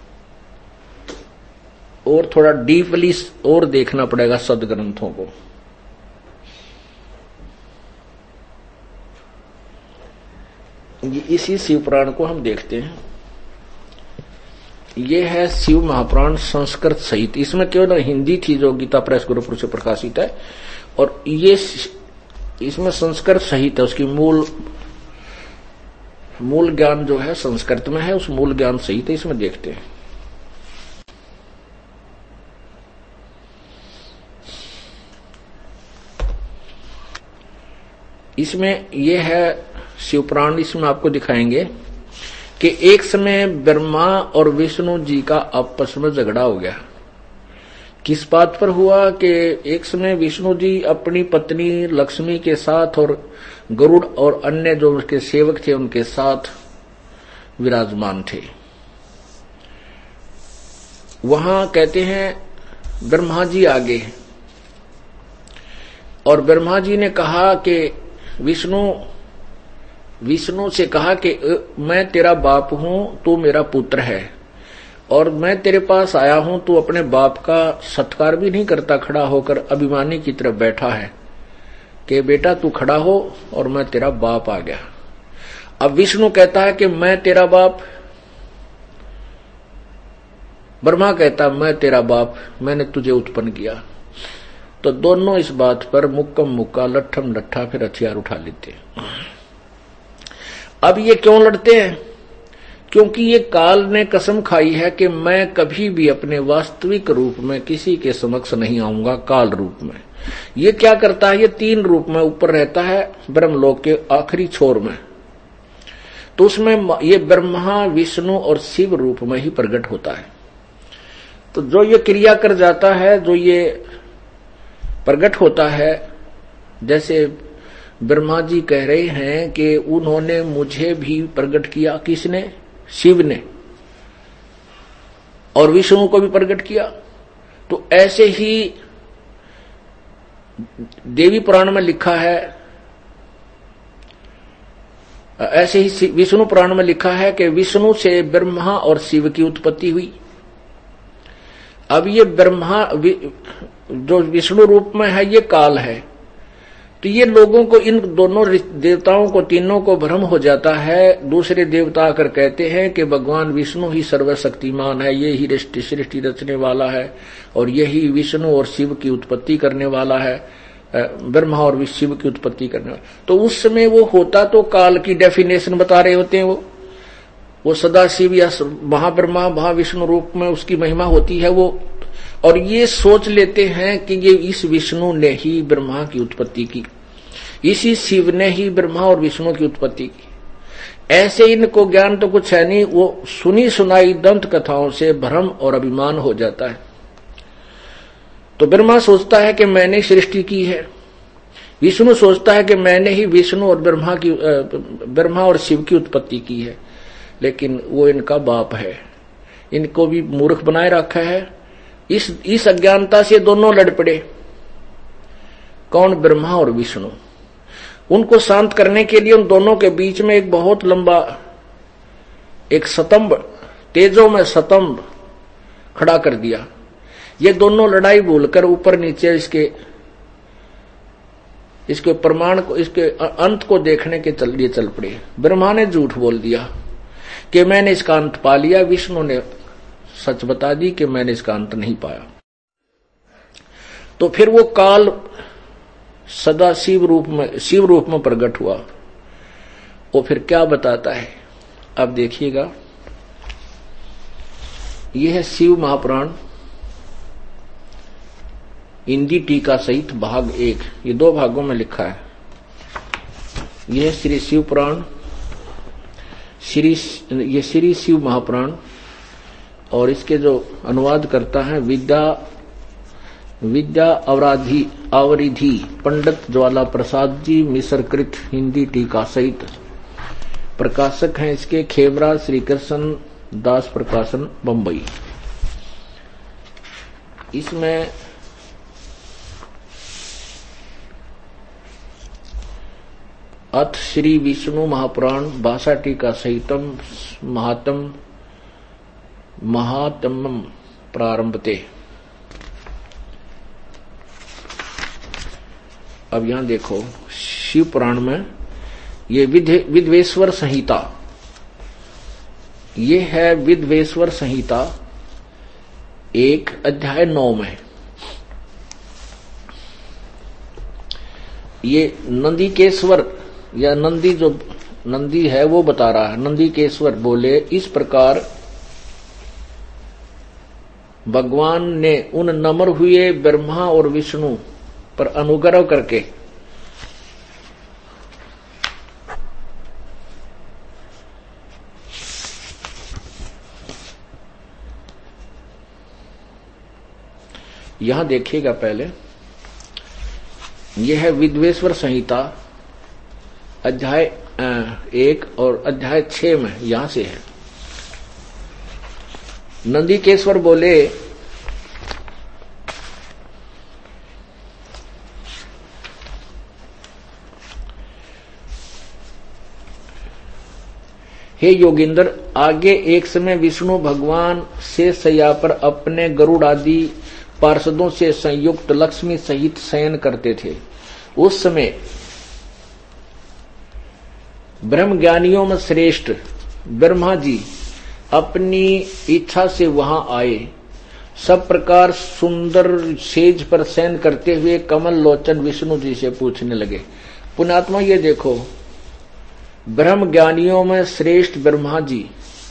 और थोड़ा डीपली और देखना पड़ेगा सदग्रंथों को। इसी शिव पुराण को हम देखते हैं। ये है शिव महापुराण संस्कृत सहित, इसमें केवल हिंदी थी जो गीता प्रेस गुरुपुर से प्रकाशित है, और ये इसमें संस्कृत सहित है। उसकी मूल ज्ञान जो है संस्कृत में है, उस मूल ज्ञान सहित है, इसमें देखते हैं। इसमें यह है शिवपुराण, इसमें आपको दिखाएंगे कि एक समय ब्रह्मा और विष्णु जी का आपस में झगड़ा हो गया। किस बात पर हुआ कि एक समय विष्णु जी अपनी पत्नी लक्ष्मी के साथ और गरुड़ और अन्य जो उसके सेवक थे उनके साथ विराजमान थे। वहां कहते हैं ब्रह्मा जी आगे, और ब्रह्मा जी ने कहा कि विष्णु से कहा कि मैं तेरा बाप हूं, तू मेरा पुत्र है, और मैं तेरे पास आया हूं, तू अपने बाप का सत्कार भी नहीं करता, खड़ा होकर अभिमानी की तरफ बैठा है कि बेटा तू खड़ा हो और मैं तेरा बाप आ गया। अब विष्णु कहता है कि मैं तेरा बाप, ब्रह्मा कहता मैं तेरा बाप, मैंने तुझे उत्पन्न किया। तो दोनों इस बात पर मुक्कम मुक्का लट्ठम लट्ठा फिर हथियार उठा लेते। अब ये क्यों लड़ते हैं? क्योंकि ये काल ने कसम खाई है कि मैं कभी भी अपने वास्तविक रूप में किसी के समक्ष नहीं आऊंगा, काल रूप में। ये क्या करता है? ये 3 रूप में ऊपर रहता है ब्रह्मलोक के आखिरी छोर में, तो उसमें ये ब्रह्मा, विष्णु और शिव रूप में ही प्रकट होता है। तो जो ये क्रिया कर जाता है, जो ये प्रकट होता है, जैसे ब्रह्मा जी कह रहे हैं कि उन्होंने मुझे भी प्रकट किया। किसने? शिव ने। और विष्णु को भी प्रकट किया। तो ऐसे ही देवी पुराण में लिखा है, ऐसे ही विष्णु पुराण में लिखा है कि विष्णु से ब्रह्मा और शिव की उत्पत्ति हुई। अब ये ब्रह्मा जो विष्णु रूप में है, ये काल है। तो ये लोगों को, इन दोनों देवताओं को, तीनों को भ्रम हो जाता है। दूसरे देवता आकर कहते हैं कि भगवान विष्णु ही सर्वशक्तिमान है, ये ही सृष्टि रचने वाला है, और यही विष्णु और शिव की उत्पत्ति करने वाला है, ब्रह्मा और शिव की उत्पत्ति करने वाला। तो उस समय वो होता तो काल की डेफिनेशन बता रहे होते हैं। वो सदा शिव या महाब्रह्मा, महाविष्णु रूप में उसकी महिमा होती है वो। और ये सोच लेते हैं कि ये इस विष्णु ने ही ब्रह्मा की उत्पत्ति की, इसी शिव ने ही ब्रह्मा और विष्णु की उत्पत्ति की। ऐसे इनको ज्ञान तो कुछ है नहीं, वो सुनी सुनाई दंत कथाओं से भ्रम और अभिमान हो जाता है। तो ब्रह्मा सोचता है कि मैंने सृष्टि की है, विष्णु सोचता है कि मैंने ही विष्णु और ब्रह्मा और शिव की उत्पत्ति की है। लेकिन वो इनका बाप है, इनको भी मूर्ख बनाए रखा है। इस अज्ञानता से दोनों लड़ पड़े। कौन? ब्रह्मा और विष्णु। उनको शांत करने के लिए उन दोनों के बीच में एक बहुत लंबा एक स्तंभ, तेजो में स्तंभ खड़ा कर दिया। ये दोनों लड़ाई भूलकर ऊपर नीचे इसके प्रमाण को, इसके अंत को देखने के लिए चल पड़े। ब्रह्मा ने झूठ बोल दिया कि मैंने इसका अंत पा लिया। विष्णु ने सच बता दी कि मैंने इसका अंत नहीं पाया। तो फिर वो काल सदा शिव रूप में प्रकट हुआ। वो फिर क्या बताता है? अब देखिएगा, यह है शिव महापुराण हिंदी टीका सहित भाग 1। ये 2 भागों में लिखा है। यह श्री शिव पुराण, ये श्री शिव महापुराण, और इसके जो अनुवाद करता है विद्या आवरिधि पंडित ज्वाला प्रसाद जी, मिसरकृत हिंदी टीका सहित। प्रकाशक हैं इसके खेमरा श्री कृष्ण दास प्रकाशन, बंबई। इसमें अथ श्री विष्णु महापुराण भाषा टीका सहितम महात्म्यम प्रारंभते। अब यहां देखो, शिव पुराण में ये विद्वेश्वर संहिता, ये है विद्वेश्वर संहिता 1 अध्याय 9 में। ये नंदीकेश्वर या नंदी, जो नंदी है वो बता रहा है। नंदीकेश्वर बोले, इस प्रकार भगवान ने उन नम्र हुए ब्रह्मा और विष्णु पर अनुग्रह करके यहां देखिएगा, पहले यह है विद्वेश्वर संहिता अध्याय 1 और अध्याय 6 में, यहां से है। नंदीकेश्वर बोले, हे योगेंद्र, आगे एक समय विष्णु भगवान शेष शैया पर अपने गरुड़ आदि पार्षदों से संयुक्त लक्ष्मी सहित शयन करते थे। उस समय ब्रह्म ज्ञानियों में श्रेष्ठ ब्रह्मा जी अपनी इच्छा से वहां आए। सब प्रकार सुंदर सेज पर शयन करते हुए कमल लोचन विष्णु जी से पूछने लगे, पुण्यात्मा ये देखो, ब्रह्म ज्ञानियों में श्रेष्ठ ब्रह्मा जी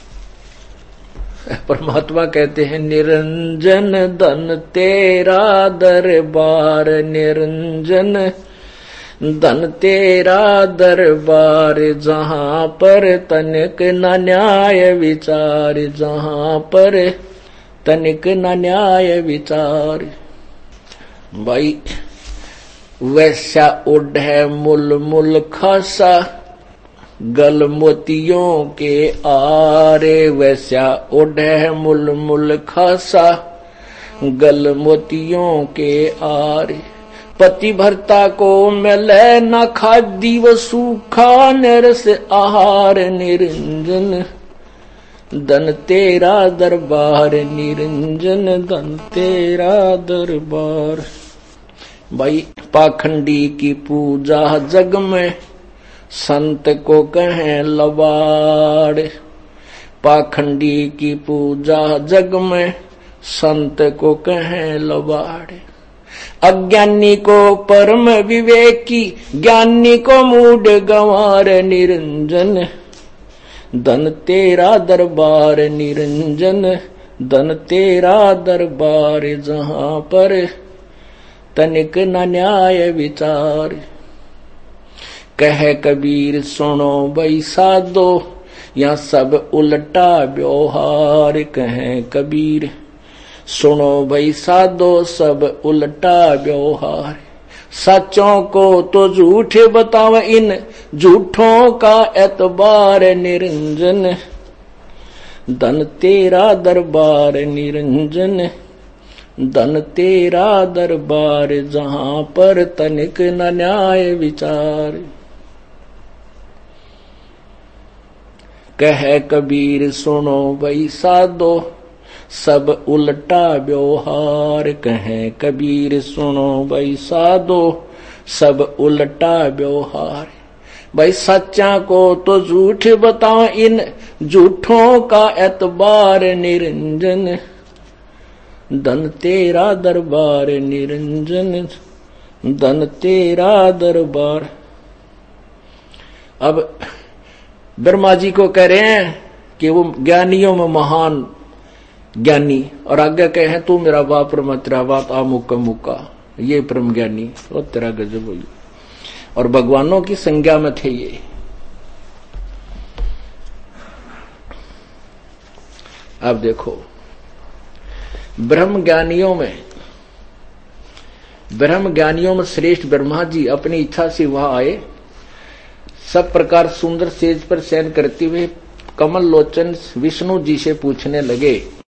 परमात्मा कहते हैं, निरंजन धन तेरा दरबार, निरंजन धन तेरा दरबार, जहां पर तनिक न न्याय विचार, जहां पर तनिक न न्याय विचार। भाई वैसा उड है मुल मुल खासा, गल मोतियों के आरे, वैसा उड है मुल मुल खासा, गल मोतियों के आरे। पति भर्ता को मिले न खादी व सूखा, नरस आहार, निरंजन धन तेरा दरबार, निरंजन धन तेरा दरबार। भाई पाखंडी की पूजा जग में, संत को कहें लबाड़, पाखंडी की पूजा जग में, संत को कहें लबाड़। अज्ञानी को परम विवेकी, ज्ञानी को मूड गंवार, निरंजन धन तेरा दरबार, निरंजन धन तेरा दरबार, जहां पर तनिक न न्याय विचार। कह कबीर सुनो भाई साधो, या सब उल्टा व्यवहार, कहे कबीर सुनो भाई साधो, सब उल्टा व्यवहार। सच्चों को तो झूठ बताओ, इन झूठों का एतबार, निरंजन धन तेरा दरबार, निरंजन धन तेरा दरबार, जहां पर तनिक न न्याय विचार। कह कबीर सुनो भाई साधो, सब उल्टा व्यवहार, कहे कबीर सुनो भाई साधो, सब उल्टा व्यवहार। भाई सच्चा को तो झूठ बताओ, इन झूठों का एतबार, निरंजन धन तेरा दरबार, निरंजन धन तेरा दरबार। अब ब्रह्मा जी को कह रहे हैं कि वो ज्ञानियों में महान ज्ञानी, और आगे कहे तू मेरा बाप मैं तेरा बाप, आ मुक्का मुक्का, ये परम ज्ञानी, वो तेरा गजब हुई। और भगवानों की संज्ञा में थे ये। अब देखो ब्रह्म ज्ञानियों में श्रेष्ठ ब्रह्मा जी अपनी इच्छा से वहां आए। सब प्रकार सुंदर सेज पर शयन करते हुए कमल लोचन विष्णु जी से पूछने लगे,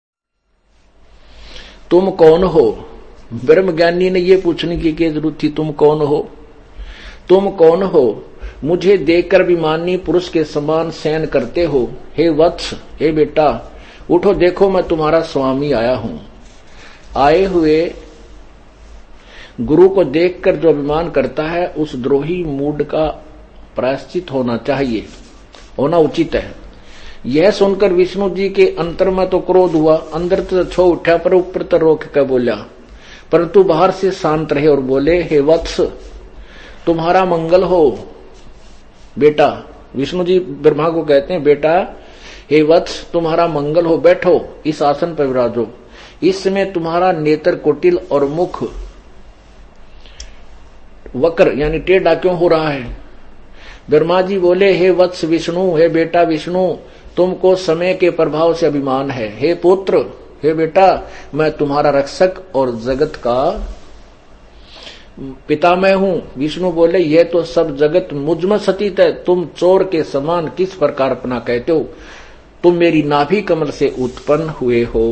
तुम कौन हो? ब्रह्म ज्ञानी ने ये पूछने की क्या जरूरत थी, तुम कौन हो, तुम कौन हो? मुझे देखकर अभिमानी पुरुष के समान शयन करते हो। हे वत्स, हे बेटा, उठो, देखो मैं तुम्हारा स्वामी आया हूं। आए हुए गुरु को देखकर जो अभिमान करता है, उस द्रोही मूड का प्रायश्चित होना चाहिए, होना उचित है। यह सुनकर विष्णु जी के अंतर में तो क्रोध हुआ, अंदर तो छो उठा, पर ऊपर तो रोक कर बोला, परंतु बाहर से शांत रहे और बोले, हे वत्स, तुम्हारा मंगल हो बेटा। विष्णु जी ब्रह्मा को कहते हैं, बेटा हे वत्स, तुम्हारा मंगल हो, बैठो, इस आसन पर विराजो। इस समय तुम्हारा नेत्र कोटिल और मुख वक्र यानी टेढ़ा क्यों हो रहा है? ब्रह्मा जी बोले, हे वत्स विष्णु, हे बेटा विष्णु, तुमको समय के प्रभाव से अभिमान है। हे पुत्र, हे बेटा, मैं तुम्हारा रक्षक और जगत का पितामह हूं। विष्णु बोले, यह तो सब जगत मुझ में सतीत है, तुम चोर के समान किस प्रकार अपना कहते हो? तुम मेरी नाभि कमल से उत्पन्न हुए हो,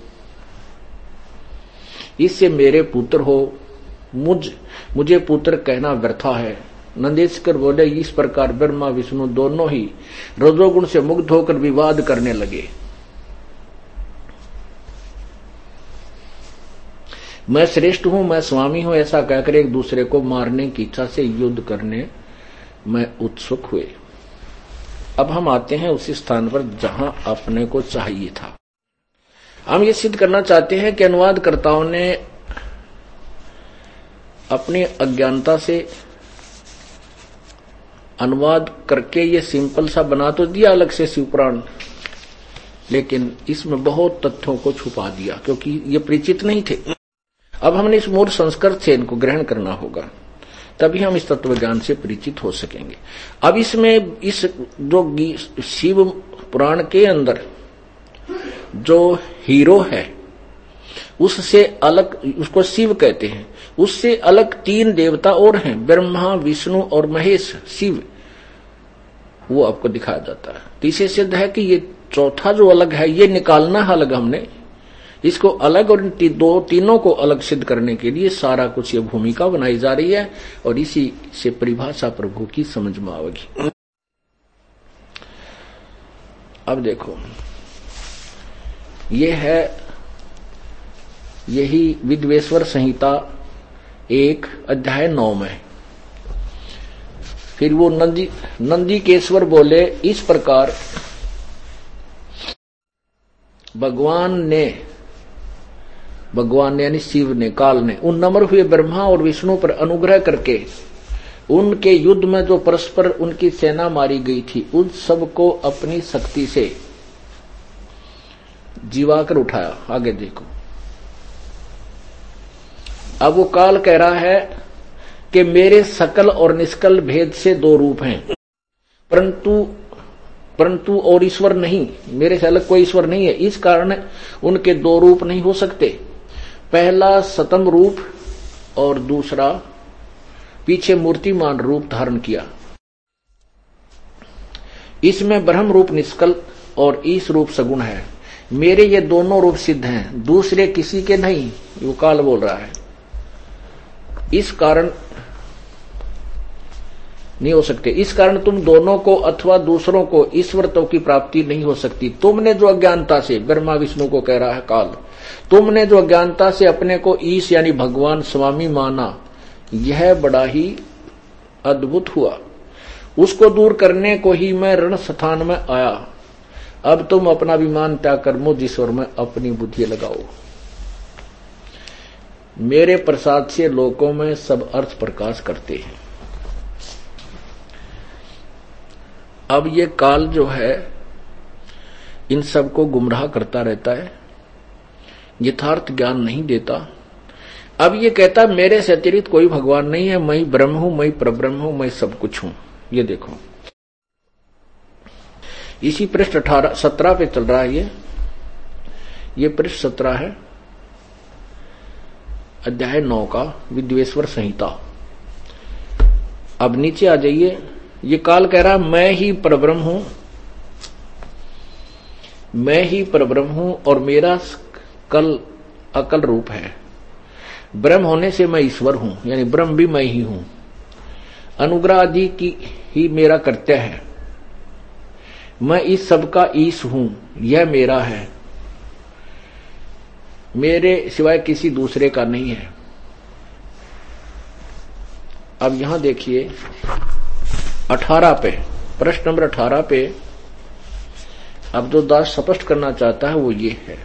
इससे मेरे पुत्र हो, मुझे पुत्र कहना व्यर्था है। नंदेश्वर बोले, इस प्रकार ब्रह्मा विष्णु दोनों ही रजोगुण से मुक्त होकर विवाद करने लगे। मैं श्रेष्ठ हूं, मैं स्वामी हूं, ऐसा कहकर एक दूसरे को मारने की इच्छा से युद्ध करने में उत्सुक हुए। अब हम आते हैं उसी स्थान पर जहां अपने को चाहिए था। हम ये सिद्ध करना चाहते हैं कि अनुवादकर्ताओं ने अपनी अज्ञानता से अनुवाद करके ये सिंपल सा बना तो दिया अलग से शिवपुराण, लेकिन इसमें बहुत तथ्यों को छुपा दिया क्योंकि ये परिचित नहीं थे। अब हमने इस मूल संस्कृत से इनको ग्रहण करना होगा, तभी हम इस तत्व ज्ञान से परिचित हो सकेंगे। अब इसमें इस जो शिव पुराण के अंदर जो हीरो है उससे अलग, उसको शिव कहते हैं, उससे अलग 3 देवता और हैं, ब्रह्मा, विष्णु और महेश। शिव वो आपको दिखाया जाता है। तीसरे सिद्ध है कि ये चौथा जो अलग है ये निकालना है अलग, हमने इसको अलग और तीनों को अलग सिद्ध करने के लिए सारा कुछ ये भूमिका बनाई जा रही है और इसी से परिभाषा प्रभु की समझ में आएगी। अब देखो ये है, यही विद्वेश्वर संहिता 1 अध्याय 9 में। फिर वो नंदीकेश्वर बोले, इस प्रकार भगवान यानी शिव ने, काल ने उन नम्र हुए ब्रह्मा और विष्णु पर अनुग्रह करके उनके युद्ध में जो परस्पर उनकी सेना मारी गई थी उन सबको अपनी शक्ति से जीवाकर उठाया। आगे देखो, अब वो काल कह रहा है कि मेरे सकल और निष्कल भेद से 2 रूप हैं, परंतु और ईश्वर नहीं, मेरे से अलग कोई ईश्वर नहीं है। इस कारण उनके 2 रूप नहीं हो सकते। पहला सतम रूप और दूसरा पीछे मूर्तिमान रूप धारण किया। इसमें ब्रह्म रूप निष्कल और ईश रूप सगुण है। मेरे ये दोनों रूप सिद्ध हैं, दूसरे किसी के नहीं, वो काल बोल रहा है। इस कारण नहीं हो सकते। इस कारण तुम दोनों को अथवा दूसरों को ईश्वरत्व की प्राप्ति नहीं हो सकती। तुमने जो अज्ञानता से, ब्रह्मा विष्णु को कह रहा है काल, तुमने जो अज्ञानता से अपने को ईश यानी भगवान स्वामी माना, यह बड़ा ही अद्भुत हुआ। उसको दूर करने को ही मैं रण स्थान में आया। अब तुम अपना अभिमान त्याग कर मुझ ईश्वर में अपनी बुद्धि लगाओ। मेरे प्रसाद से लोकों में सब अर्थ प्रकाश करते हैं। अब ये काल जो है इन सबको गुमराह करता रहता है, यथार्थ ज्ञान नहीं देता। अब ये कहता मेरे से अतिरिक्त कोई भगवान नहीं है, मैं ब्रह्म हूं, मैं परब्रह्म हूं, मैं सब कुछ हूं। ये देखो इसी पृष्ठ 17 पे चल रहा है ये पृष्ठ 17 है अध्याय 9 का विद्वेश्वर संहिता। अब नीचे आ जाइए। ये काल कह रहा मैं ही परब्रह्म हूं, मैं ही परब्रह्म हूं और मेरा कल अकल रूप है। ब्रह्म होने से मैं ईश्वर हूं, यानी ब्रह्म भी मैं ही हूं। अनुग्रह आदि की ही मेरा कर्तव्य है। मैं इस सब का ईश हूं, यह मेरा है, मेरे सिवाय किसी दूसरे का नहीं है। अब यहां देखिए 18 पे, प्रश्न नंबर 18 पे अब जो दास स्पष्ट करना चाहता है वो ये है।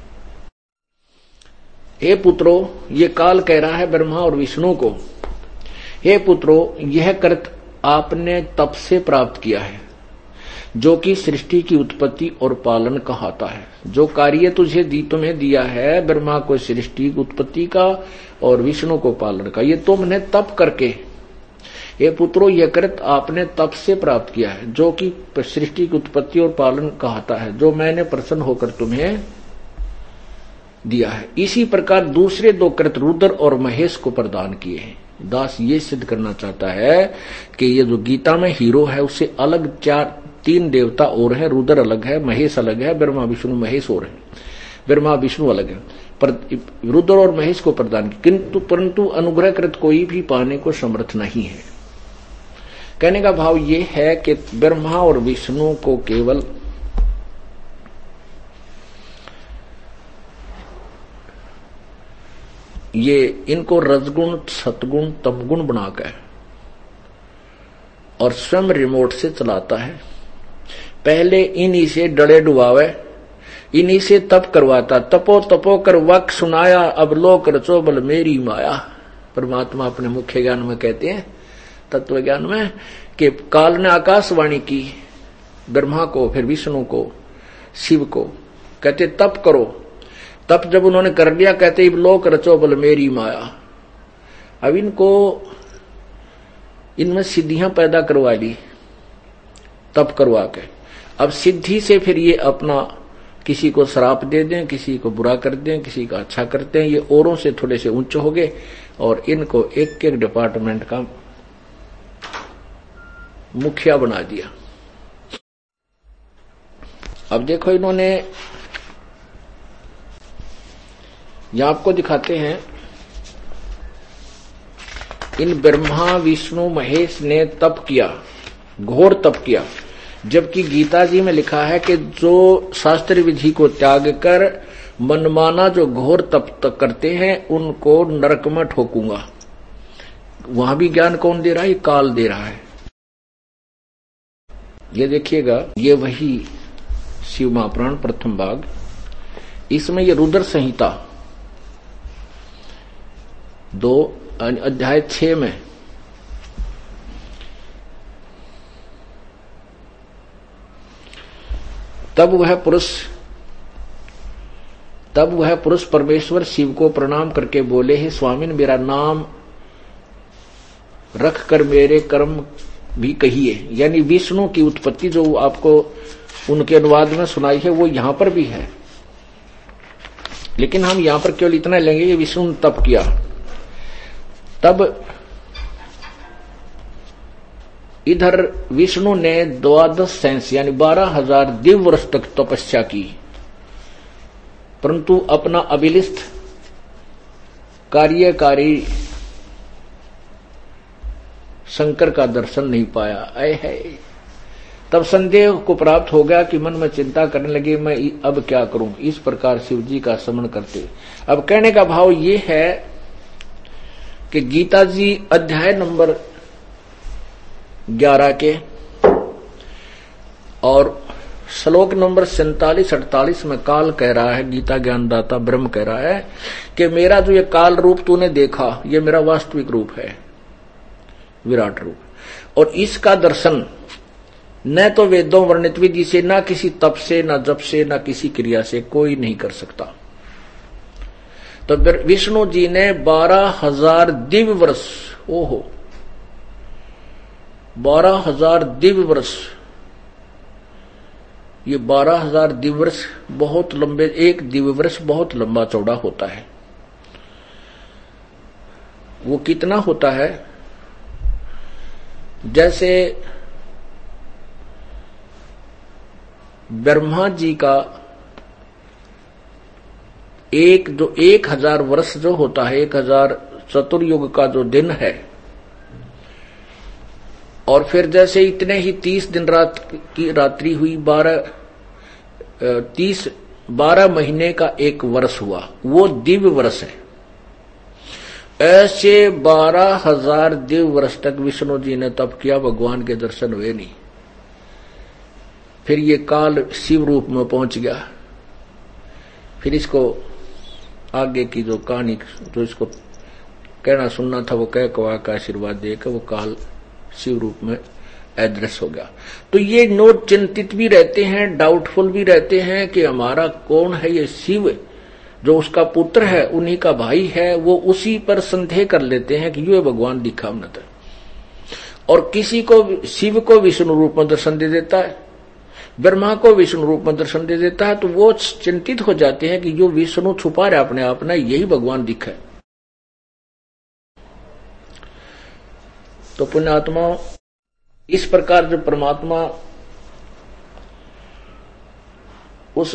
हे पुत्रो, ये काल कह रहा है ब्रह्मा और विष्णु को, हे पुत्रो, यह कर्त आपने तप से प्राप्त किया है जो कि सृष्टि की उत्पत्ति और पालन कहलाता है। जो कार्य तुझे तुम्हें दिया है, ब्रह्मा को सृष्टि की उत्पत्ति का और विष्णु को पालन का, ये तुमने तप करके, ये पुत्रो यह कृत आपने तप से प्राप्त किया है जो कि सृष्टि की उत्पत्ति और पालन कहलाता है, जो मैंने प्रसन्न होकर तुम्हें दिया है। इसी प्रकार दूसरे 2 कृत रुद्र और महेश को प्रदान किए हैं। दास ये सिद्ध करना चाहता है कि ये जो गीता में हीरो है उससे अलग 3 देवता और हैं। रुद्र अलग है, महेश अलग है, ब्रह्मा विष्णु महेश और है, ब्रह्मा विष्णु अलग है। पर रुद्र और महेश को प्रदान किंतु परंतु अनुग्रहकृत कोई भी पाने को समर्थ नहीं है। कहने का भाव ये है कि ब्रह्मा और विष्णु को केवल ये इनको रजगुण, सतगुण, तमगुण बनाकर और स्वयं रिमोट से चलाता है। पहले इन्हीं से डरे डुबावे, इन्हीं से तप करवाता। तपो तपो कर वक सुनाया, अब लोक रचो बल मेरी माया। परमात्मा अपने मुख्य ज्ञान में कहते हैं, तत्व ज्ञान में, कि काल ने आकाशवाणी की ब्रह्मा को, फिर विष्णु को, शिव को, कहते तप करो। तप जब उन्होंने कर लिया, कहते इब लोक रचो बल मेरी माया। अब इनमें सिद्धियां पैदा करवा ली तप करवा के। अब सिद्धि से फिर ये अपना किसी को श्राप दे दें, किसी को बुरा कर दें, किसी का अच्छा करते हैं। ये औरों से थोड़े से ऊंचे हो गए और इनको एक एक डिपार्टमेंट का मुखिया बना दिया। अब देखो इन्होंने यहां आपको दिखाते हैं, इन ब्रह्मा विष्णु महेश ने तप किया, घोर तप किया। जबकि गीता जी में लिखा है कि जो शास्त्र विधि को त्याग कर मनमाना जो घोर तप करते हैं उनको नरक में ठोकूंगा। वहां भी ज्ञान कौन दे रहा है? काल दे रहा है। ये देखिएगा, ये वही शिव महापुराण प्रथम भाग, इसमें ये रुद्र संहिता 2 अध्याय 6 में तब वह पुरुष परमेश्वर शिव को प्रणाम करके बोले, हे स्वामिन मेरा नाम रख कर मेरे कर्म भी कहिए। यानी विष्णु की उत्पत्ति जो आपको उनके अनुवाद में सुनाई है वो यहां पर भी है, लेकिन हम यहां पर केवल इतना लेंगे कि विष्णु ने तप किया। तब इधर विष्णु ने 12 सेंस यानी 12,000 दिव्य वर्ष तक तपस्या की, परंतु अपना अभिलिष्ट कार्यकारी शंकर का दर्शन नहीं पाया। ऐ है, तब संदेह को प्राप्त हो गया कि मन में चिंता करने लगे, मैं अब क्या करूं। इस प्रकार शिव जी का स्मरण करते। अब कहने का भाव ये है कि गीता जी अध्याय नंबर 11 के और श्लोक नंबर 47-48 में काल कह रहा है, गीता ज्ञानदाता ब्रह्म कह रहा है कि मेरा जो ये काल रूप तूने देखा, ये मेरा वास्तविक रूप है, विराट रूप। और इसका दर्शन न तो वेदों वर्णित विधि से, न किसी तप से, न जप से, न किसी क्रिया से कोई नहीं कर सकता। तो विष्णु जी ने 12,000 दिव्य वर्ष, ओहो 12,000 दिव्य वर्ष, ये 12,000 दिव्य वर्ष बहुत लंबे, एक दिव्य वर्ष बहुत लंबा चौड़ा होता है। वो कितना होता है? जैसे ब्रह्मा जी का 1,000 वर्ष जो होता है, 1,000 चतुर्युग का जो दिन है, और फिर जैसे इतने ही 30 दिन रात की रात्रि हुई, 12 महीने का एक वर्ष हुआ, वो दिव्य वर्ष है। ऐसे 12,000 दिव्य वर्ष तक विष्णु जी ने तप किया, भगवान के दर्शन हुए नहीं। फिर ये काल शिव रूप में पहुंच गया। फिर इसको आगे की जो कहानी, जो इसको कहना सुनना था, वो कह कवा का आशीर्वाद देकर वो काल शिव रूप में एड्रेस हो गया। तो ये नोट चिंतित भी रहते हैं, डाउटफुल भी रहते हैं कि हमारा कौन है ये शिव, जो उसका पुत्र है, उन्हीं का भाई है, वो उसी पर संदेह कर लेते हैं कि ये भगवान दिखा न था। और किसी को शिव को विष्णु रूप में दर्शन दे देता है, ब्रह्मा को विष्णु रूप में दर्शन दे देता है, तो वो चिंतित हो जाते हैं कि जो विष्णु छुपा रहा अपने आप में, यही भगवान दिखा है। तो पुण्यात्मा, इस प्रकार जो परमात्मा उस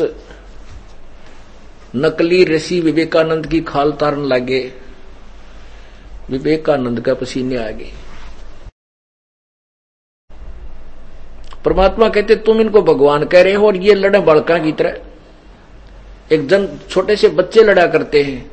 नकली ऋषि विवेकानंद की खाल तारन लगे, विवेकानंद का पसीने आ गए। परमात्मा कहते तुम इनको भगवान कह रहे हो और ये लड़े बालका की तरह। एक जन छोटे से बच्चे लड़ा करते हैं,